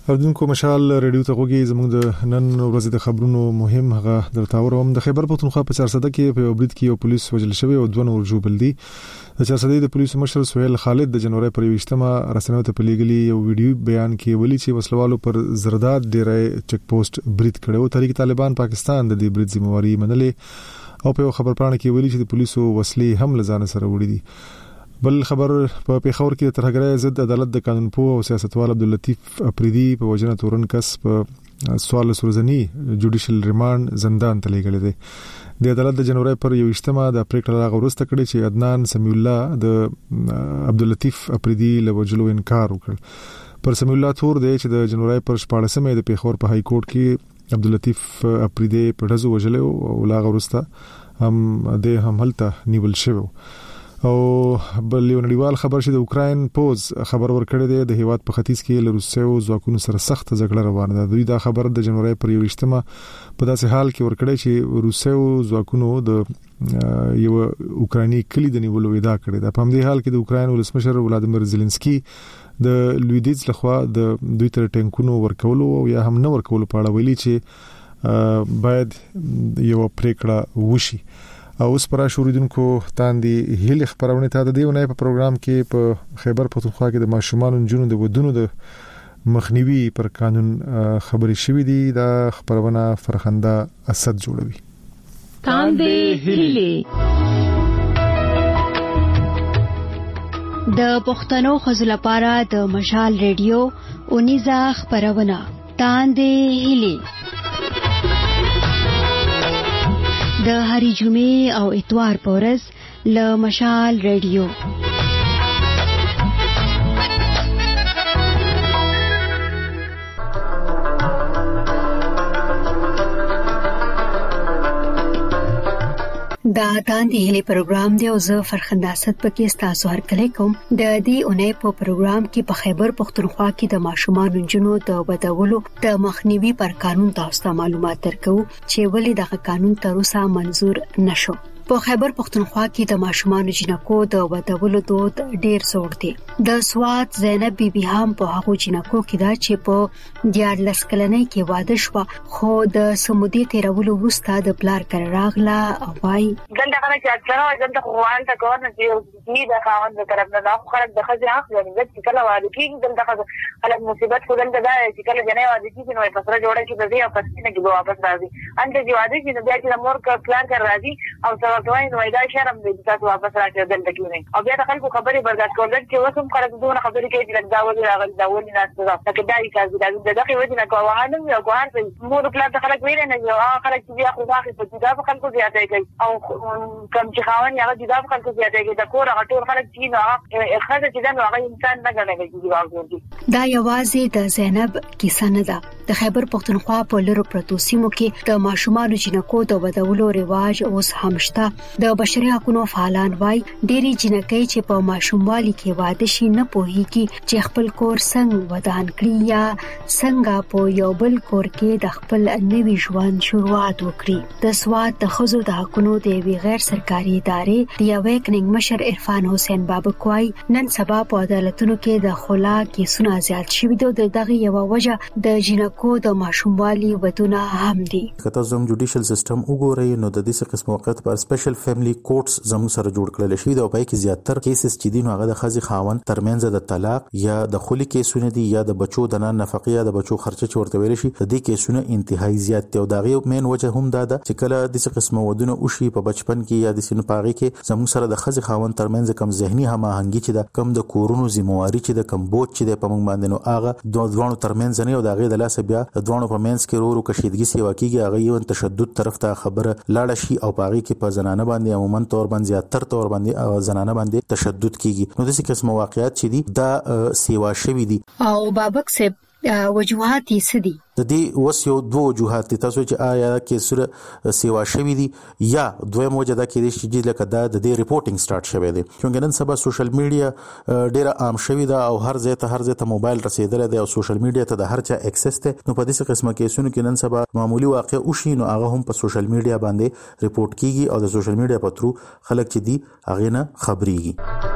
اردوونکو مشال ریډیو ته غوږی زموږ د نن ورځې د خبرونو مهم هغه درتاوروم د خیبر پختونخوا په 400 کې په برید کې یو پولیس وژل شوی او 2 نور جوړ دي. د 400 د پولیسو مشر سهیل خالد د جنوري پر 28مه رسنیو ته په لیګلي یو ویډیو بیان کې ویلي چې وسلوالو پر زرداد ډیرې چک پوسټ برید کړو. تحریک طالبان پاکستان د دې برید ذمہواری منلې او په خبر پاڼه کې ویلي چې د پولیسو وسلې هم لزان سره وړي دي. بل خبر په پیښور کې ترهګرۍ ضد عدالت د قانونپوه او سیاستوال عبداللطیف اپریدي په وجنه تورن کس په 14 ورځنی جوډیشل ریماند زندان ته لېږل دي. د عدالت د جنوري پر 28مه د پریکړه راغورسته کړې چې عدنان سمیع الله د عبداللطیف اپریدي له وجلو انکار وکړ. پر سمیع الله تور دی چې د جنوري پر 14مه د پیښور په های کورټ کې عبداللطیف اپریدي په ډزو وجلو او لا غورسته هم د حملته نیول شوی. او بل یو نړیوال خبر چې د اوکراین پوز خبر ورکړی دی د هیواد په ختیځ کې له روسیو ځواکونو سره سخت جګړه روانه ده. دوی دا خبر د جنوري پر 28مه په داسې حال کې ورکړی چې روسیو ځواکونو د یو اوکراني کلی د نیولو ادعا کړې ده. په همدې حال کې د اوکراین ولسمشر ولادیمیر زيلنسکي د لویدیز لخوا د دوی تر ټینکونو ورکولو او یا هم نه ورکولو په اړه ویلي چې باید یو پریکړه وشي. اوس پر شوریدونکو تاندې هیله خبرونه ته د دیونه په پروګرام کې په خیبر پختونخوا کې د ماشومان جنونو د ودونو د مخنیوي پر قانون خبري شوې دي. دا خبرونه فرخنده اسد جوړوي. تاندې هیله د پښتنو خزل لپاره د مشال ریډیو اونیزه خبرونه تاندې هیله د هری جمعې او اتوار پورز ل مشال ریډیو. دا تاندې هلي پروګرام دی او زه فرخنده اسد پکې تاسو هر کله کوم. د دې اونۍ په پروګرام کې په خیبر پختونخوا کې د ماشومان جنونو د ودولو د مخنیوي پر قانون تاسو ته معلومات درکو چې ولې دغه قانون تر اوسه منزور نشو. په خیبر پختونخوا کې د ماشومان جنکو د ودولو دود ډیر زوړ دی. د سواد زینب بیبي هم په هغه جنکو کې دا چې په 14 کلنۍ کې واده شو خو د سمودي تیرولو وروسته د پلار کړه راغله او وايي څنګه هغه چې اکثره ځنده خوان ته کوي چې دا خاوند د طرف نه خلک د خځې حق لري چې کله واده کیږي دغه خلک مصیبت خو دلته دا چې کله جنې واده کیږي نو په سره جوړه چې د دې په سینه کې واپس راځي انته چې واده کیږي نو بیا چې مور کا پلان کړ راځي او توای نو دا شرم دې تاسو واپس راځي دلته کې او بیا د خلکو خبرې برداشت کول چې وسم خلک دونه خبرې کوي چې دا ولې راغلي دا ولې ناست ده لکه دا یې دغه وجه نه کوهانم یو کوهان په مور پلان ته خلک ویل نه یو خلک چې بیا خو واخې په دا خلکو زیاته کوي او کوم چې خاون یې دا خلکو زیاته کوي د کور غټور خلک چې نو خزه چې دا هغه انسان نه غنډي. دا یوازې د زینب کیسه نه ده. د خیبر پختونخوا په لورو پروتو سیمو کې د ماشومان جنکو د ودولو رواج اوس هم شته. د بشري حقوقو فعالان وايي ډېری جنکۍ چې په ماشوموالي کې واده شي نه پوهیږي چې خپل کور څنګه ودان کړي یا څنګه په یو بل کور کې د خپل نوي ژوند شروعات وکړي. د سواد د خزو د حقوقو د غیر سرکاري ادارې د اویکنینګ مشر عرفان حسین بابک وايي نن سبا په عدالتونو کې د خلا کیسونه زیات شوي دي. دغه یو وجه د جنکو د ماشوموالي ودونه هم دي. کله زم جوډیشل سیستم وګورئ نو د دې قسم وخت پر سپیشل فیملی کورټس زموږ سره جوړ کړل شي دا په کې زیاتره کیسز چې دي نو هغه د خځې خاوند ترمنځ د طلاق یا د خولي کیسونه دي یا د بچو د نفقه یا د بچو خرچه چورته ویل شي. د دې کیسونه انتهایی زیات دي او دا غي مین وجه هم دا ده چې کله د څه قسمه ودونه وشي په بچپن کې یا د سینو پاغي کې زموږ سره د خځې خاوند ترمنځ کم ذهني هماهنګي چې د کم د کورونو ذمہواری چې د کم بوج چې د پمنګ باندې نو هغه دوه ترمنځ نه او دا غي د لاس بیا د دوه په منځ کې ورو کشیدګي سی واقعي هغه یو تشدد طرف ته خبره لاړ شي او پاغي کې په زنانه باندې عموما تور باندې زیاتره تور باندې زنانه باندې تشدد کیږي. نو د څه قسم واقعیت چې دي دا سیوا شوی دي او بابک صاحب وجوهات یې سدي د دې اوس یو دوه وجوهات دي تاسو چې آیا کې سره سیوا شوی دي یا دویم وجه دا کې چې لکه دا د دې ریپورتینګ سٹارټ شوی دی چې نن سبا سوشل میډیا ډیره عام شوی دا او هر ځای ته موبایل رسیدل دی او سوشل میډیا ته د هر چا اکسس ته نو په دې قسمه کیسونو کې نن سبا معمولی واقع او شي نو هغه هم په سوشل میډیا باندې ریپورت کیږي او د سوشل میډیا په ترو خلک چې دي هغه نه خبريږي.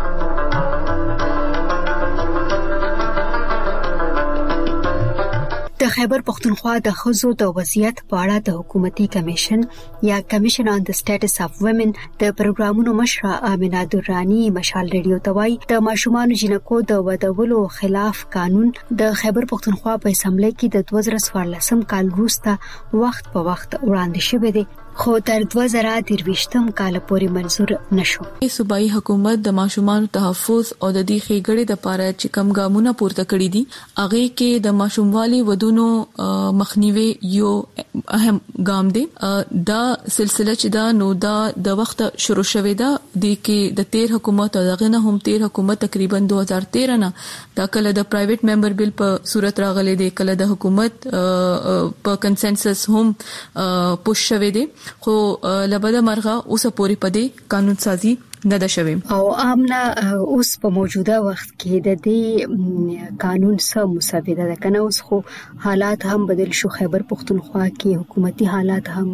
د خیبر پختونخوا د ښځو د وضعیت په اړه د حکومتي کمیشن یا کمیشن آن د سټیټس اف وومن د پروګرامونو مشره امینه درانی مشال ریډیو ته وایي د ماشومان جنکو د ودولو خلاف قانون د خیبر پختونخوا په اسمبلی کې د 2014 کال وروسته وخت په وخت وړاندې شوی دی خو تر 2023 کال پورې منظور نشو. صوبایي حکومت د ماشومان تحفظ او د دې خېګړې د لپاره چې کم ګامونه پورته کړی دي هغه کې د ماشوموالي ودونو مخنیوي یو اهم ګام دی. دا سلسله چې دا نو دا د وخت شروع شوې ده د کې د 13 حکومت او دغه نه هم 13 حکومت تقریبا 2013 نه دا کله د پرایویټ ممبر بل په صورت راغلي دی کله د حکومت په کنسنسس هم پوش شوې دی خو لبد مرغه اوس پوری پدې قانون سازي نه ده شوې او امنا اوس په موجوده وخت کې د دې قانون سره مساوده ده کنه اوس خو حالات هم بدل شو خیبر پختونخوا کې حکومتي حالات هم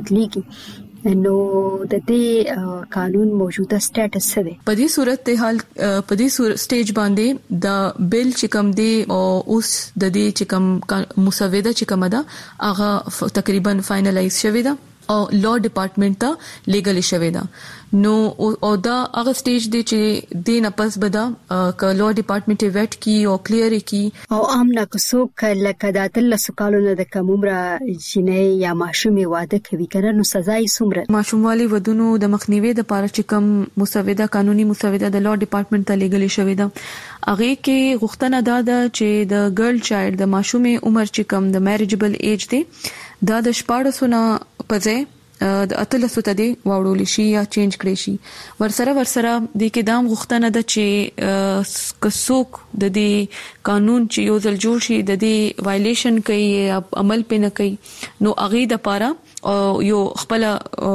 بدليږي نو د دې قانون موجوده سټیټس څه دی په دې صورت حال په دې سټیج باندې د بیل چې کوم دی او اوس د دې چې کوم مساوده چې کوم ده هغه تقریبا فائنلایز شوی ده او لا ډپارټمنټ ته لیګل شوی دا نو او دا هغه سټیج دی چې دین پس بدا ک لا ډپارټمنټ ویټ کی او کلیر کی او امنا کوڅو کله کدا تل سکالونه د کومره جنې یا ماشومې واده کوي کنه نو سزا یې سمره ماشوموالي ودونو د مخنیوي د لپاره چې کم مسوده قانوني مسوده د لا ډپارټمنټ ته لیګل شوی دا هغه کې غوښتنه ده چې د ګرل چایلډ د ماشومې عمر چې کم د میریجبل ایج دی دا د 14 نه پځه د اتلسو ته دی واوړول شي یا چینج کړي شي ورسره د کې دام غوښتنه ده چې کڅوک د دې قانون چې یو ځل جوړ شي د دې وایلیشن کوي عمل پې نه کوي نو هغه د پاره یو خپل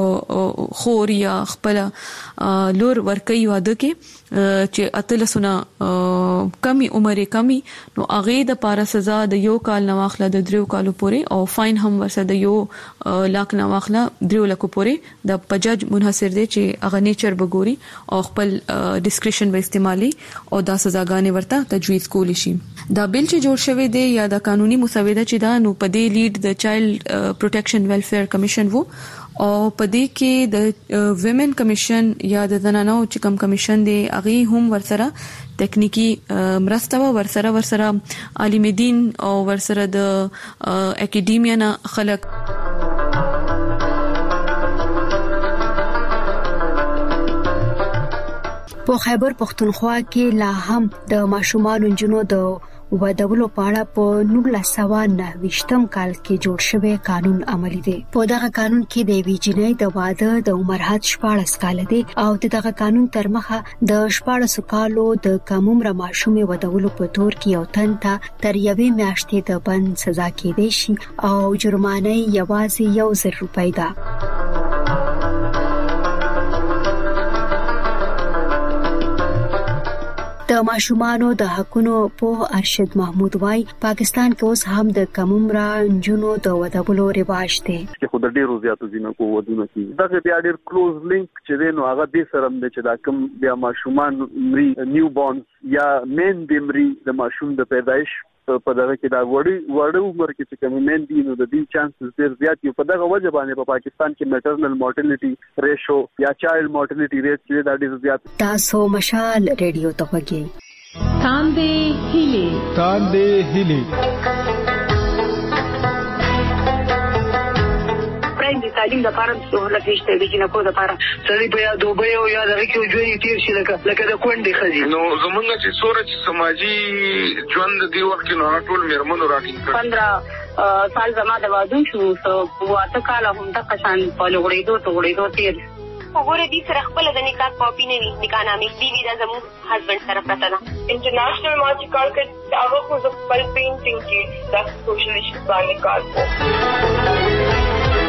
خور یا خپل لور ورکي واده کې چې اتلسو نه کمی عمر کمی نو هغه د پاره سزا د یو کال نه واخله د 3 کالو پورې او فاین هم ورسره د یو لاک نه واخله 3 لک پورې د پجج منحصر دی چې هغه نیچر بګوري او خپل ډیسکریشن به استعمالي او دا سزاګانې ورته تجویز کول شي. دا بیل چې جوړ شوی دی یا د قانوني مسوده چې دا نو په دې لیډ د چایلډ پروټیکشن ویلفیر کمیشن وو او په دې کې د ویمن کمیشن یا د زنانو چې کوم کمیشن دی هغه هم ورسره تکنیکی مرسته ورسره عالم دین او ورسره د اکیډیمیا نه خلک په خیبر پختونخوا کې لا هم د ماشومان جنونو د ودولو پاړه په 1929 کال کې جوړ شوی قانون عملی دی. په دغه قانون کې د ویجنې د واده د عمر حد 14 کال دی او دغه قانون تر مخه د 14 کالو د کم عمر ماشومې ودولو په تور کې یو تن ته تر یوې میاشتې د بند سزا کېدای شي او جرمانه یوازې 1000 روپۍ ده. د ماشومانو د حقونو په ارشد محمود وای پاکستان کې اوس هم د کم عمره جنونو د ودولو رواج دی چې خود ډیرو زیاتو جنکو ودونه کی دا بیا ډیر کلوز لینک چې دی نو هغه دې سره د چې دا کم بیا ماشومان مري نیو بورن یا مین بیمري د ماشوم د پیدایش په دغه کې دا وړو عمر کې چې کوم مین دي نو د دې چانسز ډیر زیات یو په دغه وجه باندې په پاکستان کې میټرنل مورټالټي ریشو یا چایلډ مورټالټي ریټ چې دا ډیر زیات. تاسو مشال ریډیو ته وګورئ تاندې هلي د تعلیم لپاره سہولت نشته د جنکو لپاره سړي په یا دوبه او یا دغه کې ژوند تیر شي لکه د کونډې خزي نو زمونږ چې سورج سماجی ژوند دی وخت نو ټول میرمنو راټینګ کړ 15 سال زما د وادو شو واته کال هم د قشان په لوړېدو تیر وګوره دې سره خپل د نکاح کاپی نه وي نکاح نامې دی دا زمو هسبند سره پراته ده. انټرنیشنل ما چې کار کړ هغه خو د خپل پینټینګ کې د سوشل ایشوز باندې کار کوي.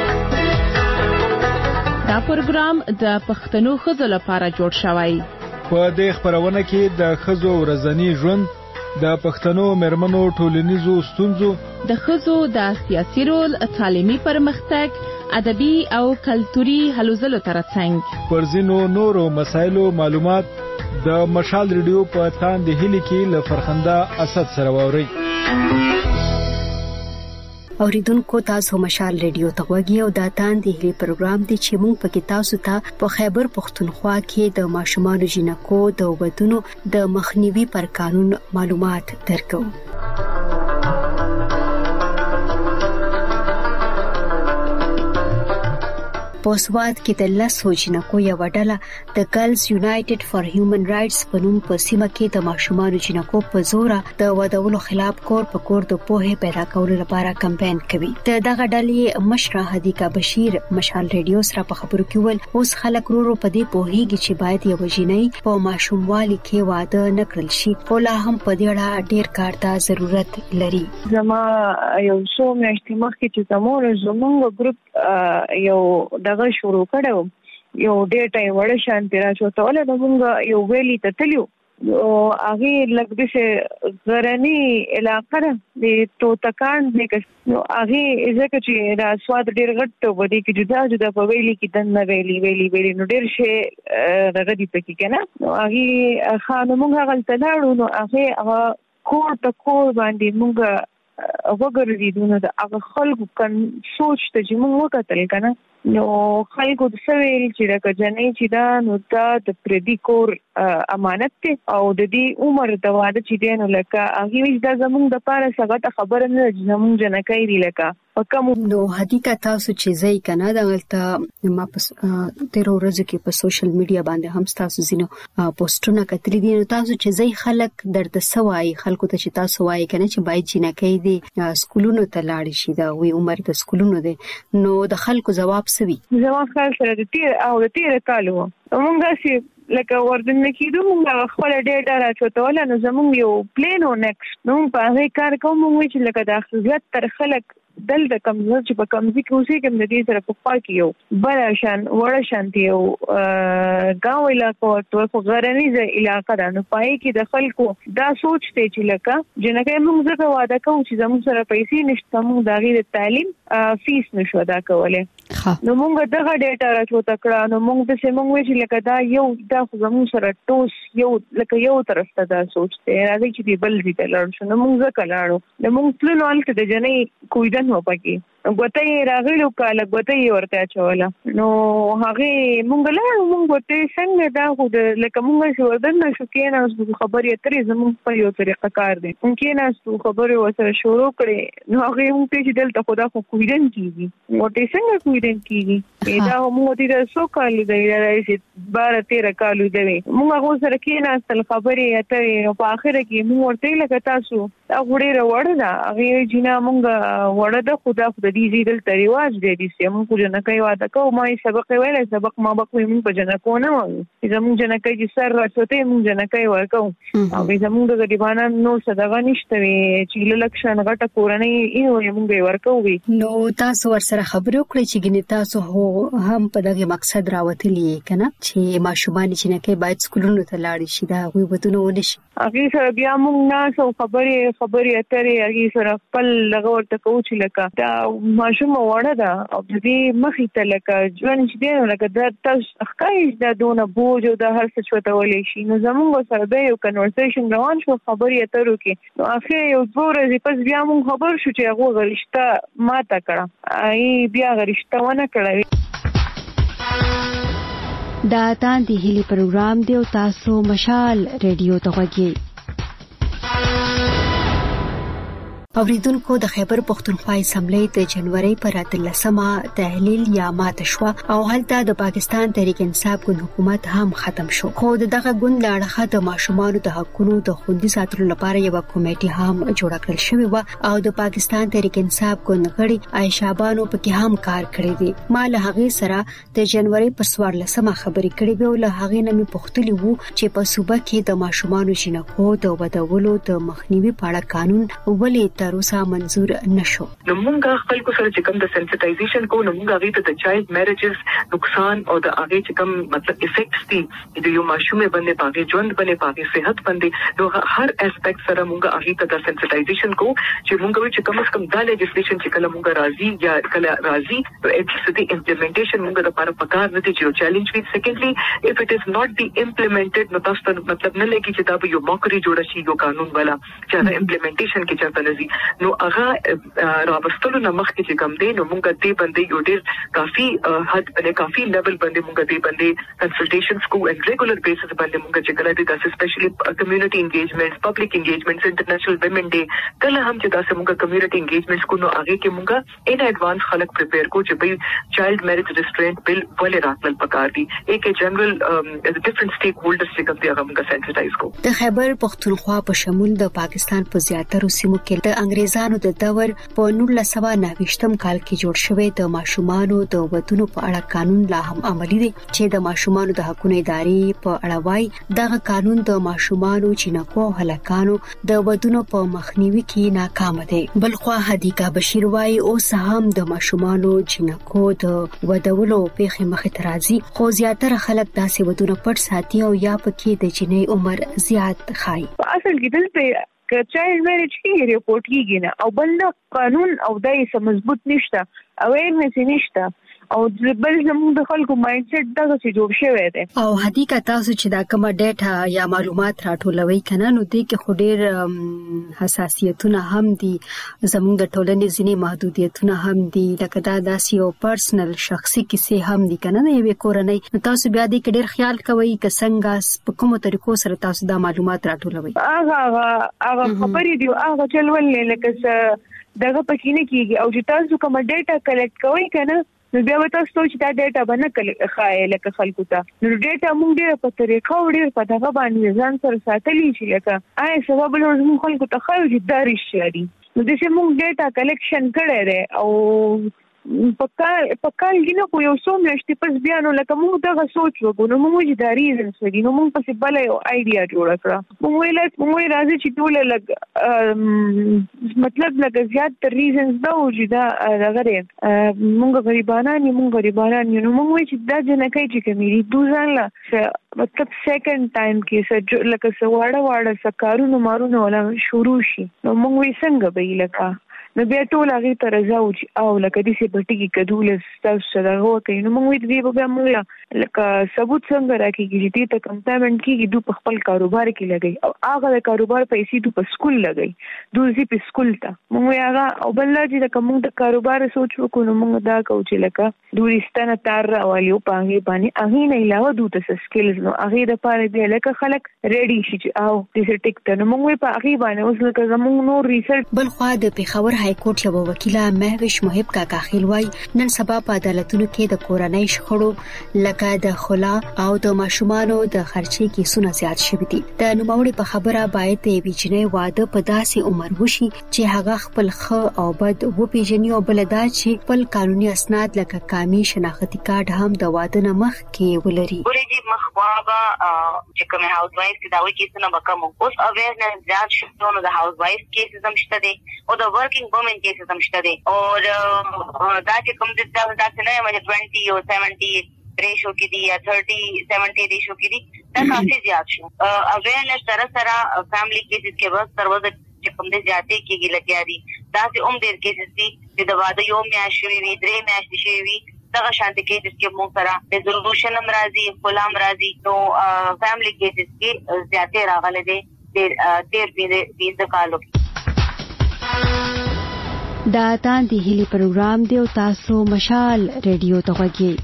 دا پروګرام د پښتنو خزو لپاره جوړ شوی. په دې خبرونه کې د خزو ورځنی ژوند د پښتنو مرمنو ټولنیزو ستونزو د خزو د سیاسي رول تعلیمي پرمختګ ادبي او کلتوري هلو ځلو ترڅنګ پر ځینو نورو مسایلو معلومات د مشال ریډیو په تاندې هلي کې له فرخنده اسد سره ووري. اوریدونکو تاسو مشال ریډیو ته وګورئ او دا تاندې هلي پروګرام دی چې موږ پکې تاسو ته په خیبر پختونخوا کې د ماشومانو جنکو د ودونو د مخنیوي پر قانون معلومات درکو. پوسواد کې د لاسو جنکو یو ډله د ګرلز یونایټډ فار هیومن رائټس په نوم په سیمه کې د ماشومانو جنکو په زور د ودولو خلاف کور په کور د پوهې پیدا کولو لپاره کمپاین کوي. دغه ډلې مشره هدیکا بشیر مشال ریډیو سره په خبرو کې ول اوس خلک ورو په دې پوهیږي چې باید یو جنۍ په ماشوموالي کې واده نکړل شي، خو لا هم په دې اړه ډیر کار ته ضرورت لري. زما یو څو میاشتې مخکې چې زموږ ګروپ یو دغه شروع کړو، یو ډېر ټایم وړ شانتي راځو ول نو موږ یو ویلي ته تلو او هغه لږ د غرنی علاقې د توتکان د نو هغه ځکه چې دا سواد ډېر غټ و دي کې جدا په ویلي کې دنه ویلي نو ډېر شي دغه دي پکې کنه نو هغه خانو موږ غلطه لاړو نو هغه کور ته کور باندې موږ وګرځیدو نو هغه خلکو کن سوچ ته چې موږ وکتل کنه نو خلکو د سویل چې راکه جنې چې دا نو د پردي کور امانت ته او د دې عمر د واده چې دی نو لکه هغه ویش دا زموږ د پاره څنګه خبره نه زموږ جنکې دی لکه پکم نو هدیکا تاسو چې ځای کنه دا غلطه ما په تیر ورځ کې په سوشل میډیا باندې هم تاسو زینو پوسټونه کتلی دي نو تاسو چې ځای خلک درته سوای خلکو ته چې تاسو وایي کنه چې باید جنکې دي سکولونو ته لاړ شي دا وی عمر د سکولونو دي نو د خلکو جواب سوي زما خیال سره د تیر کالو مونږه سي لکه وردن کېدو مونږ خپل ډیټا راچوتول نو زموږ یو پلان او نیکسټ نو په هغه کار کوم مونږ چې لکه د اخلاقیات تر خلک دل د کمزور چې په کمزوري کې اوسې کوم د دې سره په خوا کې یو بل شان وړ شانتي یو گاو علاقو او غرنیزه علاقه ده نو پای کې د خلکو دا سوچ ته چې لکه جنکه موږ زکه واده کوو چې زموږ سره پیسې نشته موږ د غیر تعلیم فیس نشو ادا کولای نو موږ دغه ډیټا راځو تکړه نو موږ د سیمون وی چې لکه دا یو د زموږ سره ټوس یو لکه یو طرف ته دا سوچ ته راځي چې دی بل دي تلل شو نو موږ زکه لاړو نو موږ تلو الته د جنې کوی نو پکې غوته راغلو کاله غوته ورته چوله نو هغه مونږ له مونږ ته څنګه دا خو لکه مونږ شو ودن شو کېنه خبرې اترې زموږ په یو طریقه کار دي ممکن است خبرې وسره شروع کړي نو هغه مونږ ته چې دلته خدا خو کویدن کیږي ورته څنګه کویدن کیږي دا مونږ ته سو کال دی راځي 12-13 کال دی مونږ هغه سره کېنه اصل خبرې اترې په اخر کې مونږ ورته لکه تاسو دا وړي وړه هغه جنا مونږ وړه د خدا دې زیدل تریواج دې دي چې موږ جنکې واده کوو ما یې سبق ویل سبق ما بقوي موږ په جنکو نه وایو زموږ جنکې چې سر راځوته موږ جنکې ورکو او زموږ د غریبانو نو صدقه نشته وي چې لکشن غټه کورنۍ یې موږ ورکو نو تاسو ورسره خبرو کړی چې ګنې تاسو هم په دغه مقصد راوتلی کنه چې ماشومان جنکې باید سکولونو ته لاړ شي دا وي ودونه ونشي هغه سره بیا موږ نه سو خبرې اترې هغه سره خپل لغه ورته کوو چې لکه دا ماشوم وړه ده او دې مخې ته لکه ژوند چې دی لکه دا تاسو ښکایي دا دونه بوج او د هر څه چوتولې شي نو زموږ سره به یو کنورسیشن روان شو خبرې اترو کې نو اخر یو 2 ورځې پس بیا موږ خبر شو چې هغه غریشته ماته کړه ای بیا غریشته ونه کړه دا تاندې هلي پروګرام دی او تاسو مشال ریډیو ته وګورئ اوریدونکو د خیبر پختونخوا اسمبلی د جنوري پر 13مه تحلیل یا ماته شو او هلته د پاکستان تحریک انصاف ګوند حکومت هم ختم شو خو دغه ګوند لاړه د ماشومانو د حقونو د خوندي ساتلو لپاره یو کمیټه هم جوړه کړل شوې و او د پاکستان تحریک انصاف ګوند غړي عائشہ بانو پکې هم کار کړی دی ما له هغه سره د جنوري پر 14مه خبرې کړې و او له هغه نه مې پوښتنه وو چې په صوبه کې د ماشومانو جنکو د ودولو د مخنیوي په اړه قانون ولې تر اوسه منظور نشو نو موږ خپل کو سره چې کوم د سنسټایزیشن کو نو موږ هغه ته د چایلډ میریجز نقصان او د هغه چې کوم مطلب افیکټس دي د یو ماشومه باندې پاګه ژوند باندې پاګه صحت باندې نو هر اسپیکټ سره موږ هغه ته د سنسټایزیشن کو چې موږ چې کوم کم د لیجسلیشن چې کله موږ راضي یا کله راضي نو اټس د امپلیمنټیشن موږ لپاره پکار نه دي چې چیلنج وی سیکنډلی اف اټ از ناٹ بی امپلیمنټډ نو تاسو مطلب نه لګي چې دا به یو موکري جوړ شي یو قانون والا چې دا امپلیمنټیشن کې چرته نزي نو هغه راوستلو نه مخکې چې کوم دی نو موږ دې باندې یو ډېر کافي حد باندې کافي لیول باندې موږ دې باندې کنسلټیشنز کو ان ریګولر بیسس باندې موږ چې کله دې تاسو سپیشلی کمیونټي انګیجمنټس پبلک انګیجمنټس انټرنیشنل ویمن ډے کله هم چې تاسو موږ کمیونټي انګیجمنټس کو نو هغه کې موږ ان ایڈوانس خلک پریپیر کو چې به چایلډ میریج ریسټرینټ بل ولې راتلل پکار دي یک جنرال ډیفرنٹ سټیک هولډرز چې کوم دي هغه موږ سنسټایز کو. د خیبر پختونخوا په شمول د پاکستان په زیاتره سیمو کې د انګریزانو د دور په 1929م کال کې جوړ شوی د ماشومانو د ودونو په اړه قانون لا هم عملي دی چې د ماشومانو د حقوقو ادارې په اړه وايي دغه قانون د ماشومانو چینکو هلکانو د ودونو په مخنیوي کې ناکام دی. بلخوا حدیقه بشیر وايي اوس هم د ماشومانو چینکو د ودولو په مخه ترازی خو زیاتره خلک داسې ودونه پټ ساتي او یا پکې د جنې عمر زیات خای. اصل کې دلته که چایلډ میریج کې ریپورت کیږي نه او بل قانون او دای سم مضبوط نشته اویرنس نشته او بل زموږ د خلکو مایند سیټ دغه څه جوړ شوی دی او حقیقت تاسو چې دا کومه ډیټا یا معلومات راټولوي کنه نو دې کې خډیر حساسیتونه هم دي زموږ د ټولنې ځینې محدودیتونه هم دي لکه دا داسې یو پرسنل شخصي کیسې هم دي کنه نه یو کورنۍ نو تاسو بیا دې کې ډیر خیال کوئ که څنګه په کومو طریقو سره تاسو دا معلومات راټولوي. هغه خبرې دی هغه چلول لکه دغه پکې نه کیږي او چې تاسو کومه ډیټا کلیکټ کوئ کنه نو بیا تاسو چې دا ډیټا باندې خای لکه خلکو ته نو ډیټا موږ ډیر په طریقه وړي په دغه باندې ځان سره ساتلی شي لکه آی سبب له موږ خلکو ته خو چې داري شي نو د څه موږ ډیټا کلیکشن کړی دی او په کال کې نو یو څو میاشتې پس بیا نو لکه موږ دغه سوچ وکړو نو موږ چې دا ریزنز ودی نو موږ پسې بل یو آیډیا جوړ کړه موږ راځي چې ټول لګ مطلب لکه زیات تر ریزنز دا وږي دا غره موږ غریبانان نو موږ چې دا جنکای چې کمیری دوزان لا مطلب سیکنډ ټایم کې لکه سواړه سکارونو مارونو ولا شروع شي نو موږ څنګه به لکه نو بیا ټول هغه تر ځاو چې او لکه دې څه پټي کې کډول تاسو سره وکړي نو موږ دې به موږ لکه ثبوت څنګه راکېږي چې دې ته کمپلیمنٹ کیږي دوی په خپل کاروبار کې لګي او هغه د کاروبار پیسې دوی په سکول لګي دوی په سکول ته موږ هغه او بل چې د کوم د کاروبار سوچ وکړو نو موږ دا کوو چې لکه دوی ستنه تار راوالو پانګې باندې هغه نه علاوه دوی ته سکلز نو هغه د پاره دی لکه خلک ریډي شي او دې ټیک ته نو موږ په هغه باندې اوس لکه زموږ نو ریسرچ بل خو د پیښور های کورټ یو وکیل مهوش محب کاکا خیلوای نن سبا په عدالتونو کې د کورنۍ شخړو لکه د خلا او د ماشومانو د خرچي کیسونه زیات شوي دي. د نوموړي په خبره باید د ویجنې واده په داسې عمر وشي چې هغه خپل خ او بد و پیژني او بل دا چې خپل قانوني اسناد لکه کامي شناختی کارت هم د واده نه مخ کې ولري. ورېږي مخواغه چې کومه هاوس وایف چې دا وایي کیسونه وکم اوس اویرنس زیات شو نو د هاوس وایف کیسز هم شته دي او د ورکینګ وومن کیسز هم شته دي او دا چې کوم د دا څنګه مې 20 او 70 ریشو کې دي یا 30-70 ریشو کې دي دا کافي زیات شو. اویرنس سره فیملی کیسز کې بس تروازه چې کوم دې زیاتې کېږي لګیا دي دا چې ډېر کیسز دي چې د واده یو میاشت شوي وي 3 میاشتې شوي وي دغه شانتي کیسز کې موږ سره ریزولوشن هم راځي غلام راځي نو فیملی کیسز کې زیاتې راغلي دي ډېر 20 کالو دا تاندې هلي پروګرام دی او تاسو مشال ریډیو ته غوږی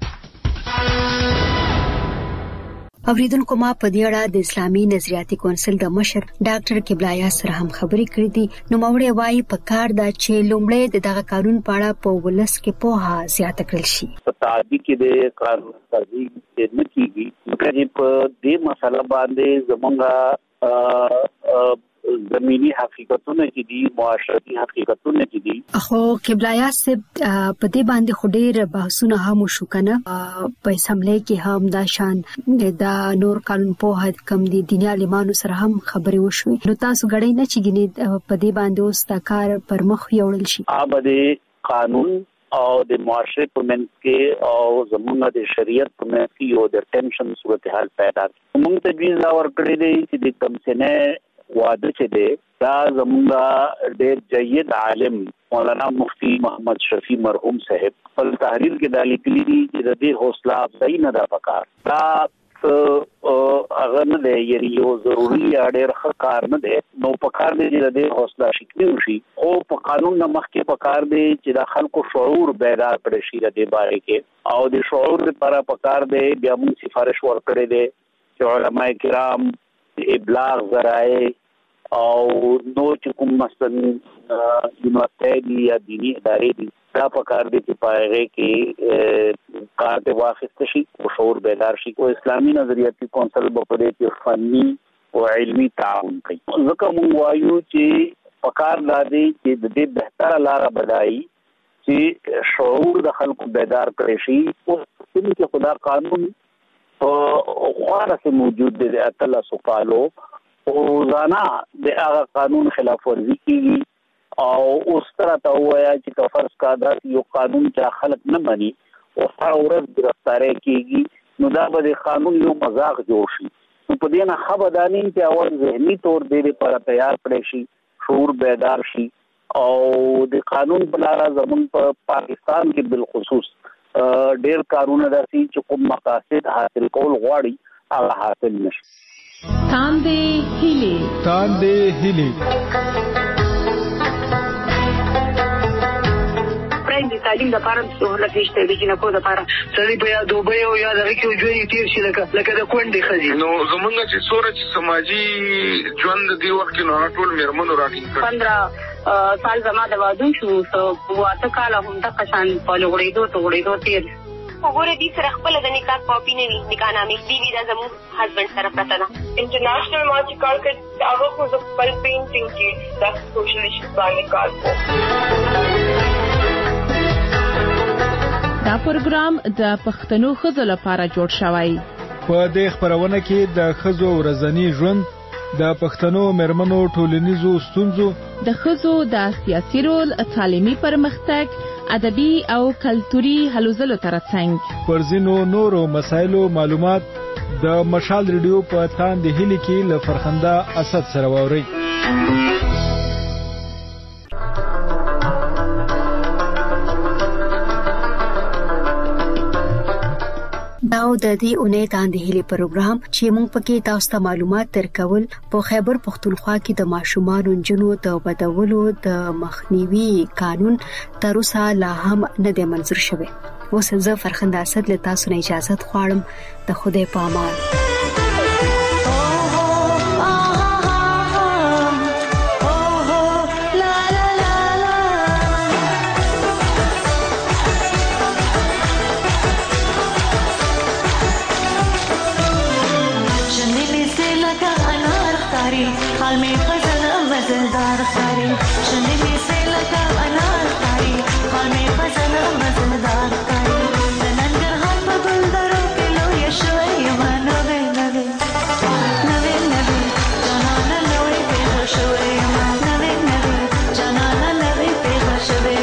اوریدونکو ما په دې اړه د اسلامي نظریاتي کونسل د مشر ډاکټر قبلایا سره هم خبرې کړې دي نو موږ وايي په کار دا چې لومړی دغه قانون په اړه په ولس کې پوهه زیاته کړل شي. په تعدی کې د قانون ترځي نه کیږي چې په دې مسله باندې زمونږه زمینی حقیقتونه چې دي معاشرتي حقیقتونه چې دي خو قبلایا صاحب په دې باندې خډیر بحثونه هم شو کنه په اسمبلی کې هم دا شان دا نور قانون په حد کم دي دیني عالمانو سره هم خبرې وشوي نو تاسو غړي نه چې ګنې په دې باندې اوس تا کار پر مخ یوړل شي اوبه قانون او د معاشره په منځ کې او زمونږ د شریعت په منځ کې یو د ټینشن صورتحال پیدا موږ ته ویزا ورکړې دي چې د کمسنه واده چې دی دا زمونږ ډېر جید عالم مولانا مفتی محمد شفیع مرحوم صاحب په تحریر کې د لیکلي دي چې د دې حوصله افزایی نه ده پکار دا هغه نه دی یو ضروري اړیر کار نه دی نو په کار دی چې د حوصله شکلی وشي او په قانون نه مخکې په کار دی چې د خلکو شعور بیدار کړي شي د دې باره کې او د شعور لپاره په کار دی بیا موږ سفارش ورکړې دي چې علماء کرام ابلاغ ذرایع او نو چې کوم مثلا یونیورسيټي یا دینی ادارې دي دا په کار دي چې پایغه کې کار د واخست شي او شعور بیدار شي او اسلامي نظریاتي کونسل په دې کې فني او علمي تعاون کوي ځکه موږ وایو چې په کار لادي چې د دې بهتره لار بدایي چې شعور د خلکو بیدار کړي شي او چې خدا قانون او خاصه موجود دي اتل سقالو او روزانه د هغه قانون خلاف ورزي کیږي او اوس تر ته وایا چې فرض کا دا یو قانون چې خلک نه مانی او هر ورځ گرفتاری کیږي نو دا به قانون یو مذاق جوړ شي په دې نه خبرداري چې اول ذهني تور دې لپاره تیار کړی شي شعور بیدار شي او د قانون په لار زمون په پاکستان کې بالخصوص ډېر کارونه داسي چې کوم مقاصد حاصل کول غواړي هغه حاصل نشي تاندې هلي د تعلیم د لپاره سہولت نشته د جنکو د لپاره سړي په یاد دوبه او یاد راکې ژوند تیر شي لکه د کونډې خزي نو زمونږ چې سورج سماجی ژوند دی وخت نو ټول میرمنو راټینګ 15 سال زما د واده شو واته کال هم د قشان په لوړېدو تیر وګوره دې سره خپل د نکاح کاپی نه وي نکاح نامې بیبي دا زمو هسبند سره پراته ده انټرنیشنل ما چې کار کوي هغه خو د خپل پینټینګ کې د سوشلیست باندې کار کوي دا پروګرام د پښتنو خزو لپاره جوړ شوی په دې خبرونه کې د خزو ورځنی ژوند د پښتنو مرمنو ټولنیزو ستونزو د خزو د سیاسي رول تعلیمي پرمختګ ادبي او کلتوري هلو ځلو ترڅنګ پر ځینو نورو مسایلو معلومات د مشال ریډیو په تاندې هلي کې ل فرخنده اسد سره ووري داو د دې اونۍ تاندې هلي پروګرام چې موږ پکې تاسو ته معلومات درکول په خیبر پختونخوا کې د ماشومان جنو د بدولو د مخنیوي قانون تر اوسه لا هم نه دی منظور شوی. اوس زه فرخنده اسد له تاسو نه اجازه غواړم د خدای په امان. حال میں خزانہ مزیدار خاری شنی میں سے لگا انار خاری حال میں خزانہ مزیدار خاری ننگر ہاتھ بگل درو کلو یشوی نوے نوے نوے نوے جانانا نوے پیدا شوی نوے نوے جانانا نوے پیدا شوی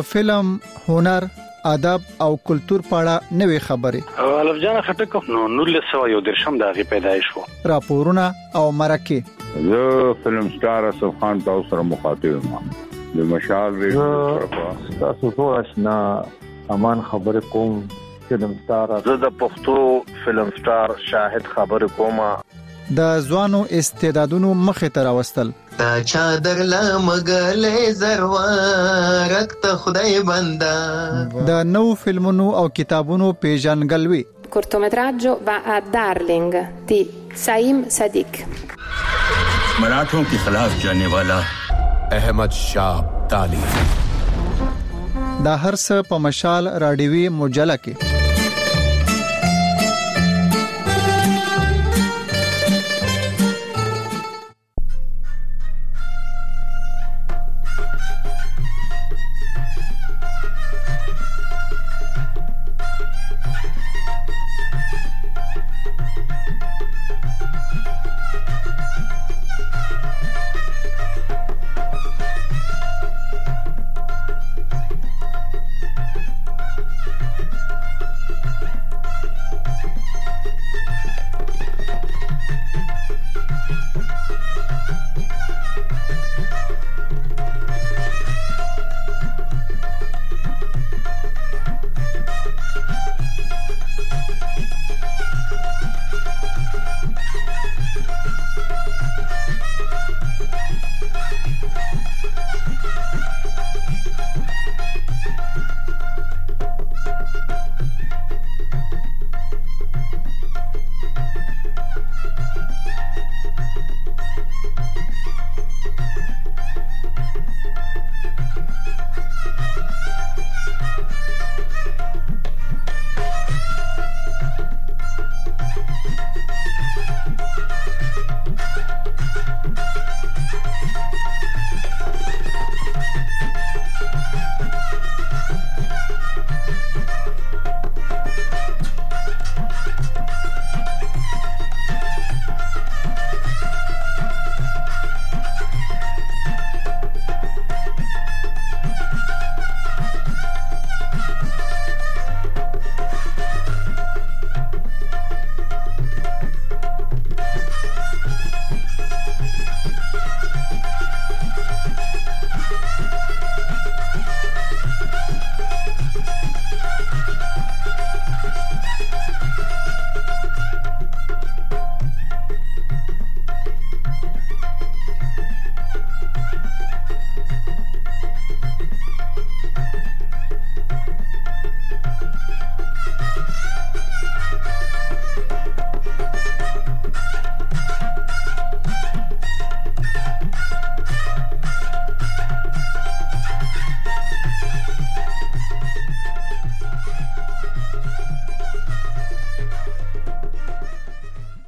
د فلم، هنر، ادب او کلچر په اړه نوې خبرې. الف جان خټک نو 1913 د هغه پیدایش وو. راپورونه او مرکه. زه فلم سٹار اسف خان تاسو سره مخاطب یم. د مشال ریډیو تاسو ټول آشنا امان خبره کوم. فلم سٹار زه د پښتو فلم سٹار شاهد خبر کوم. د ځوانو استعدادونو مخه تر راوستل. تا چادر لا مګلې زروارک ته خدای بندا. د نو فلمونو او کتابونو پیژنګلوي. cortometraggio va a Darling di Saim Sadiq. मराठों के खिलाफ जाने वाला अहमद शाह अब्दाली. دا هر څه په مشال رادیوي مجله کې.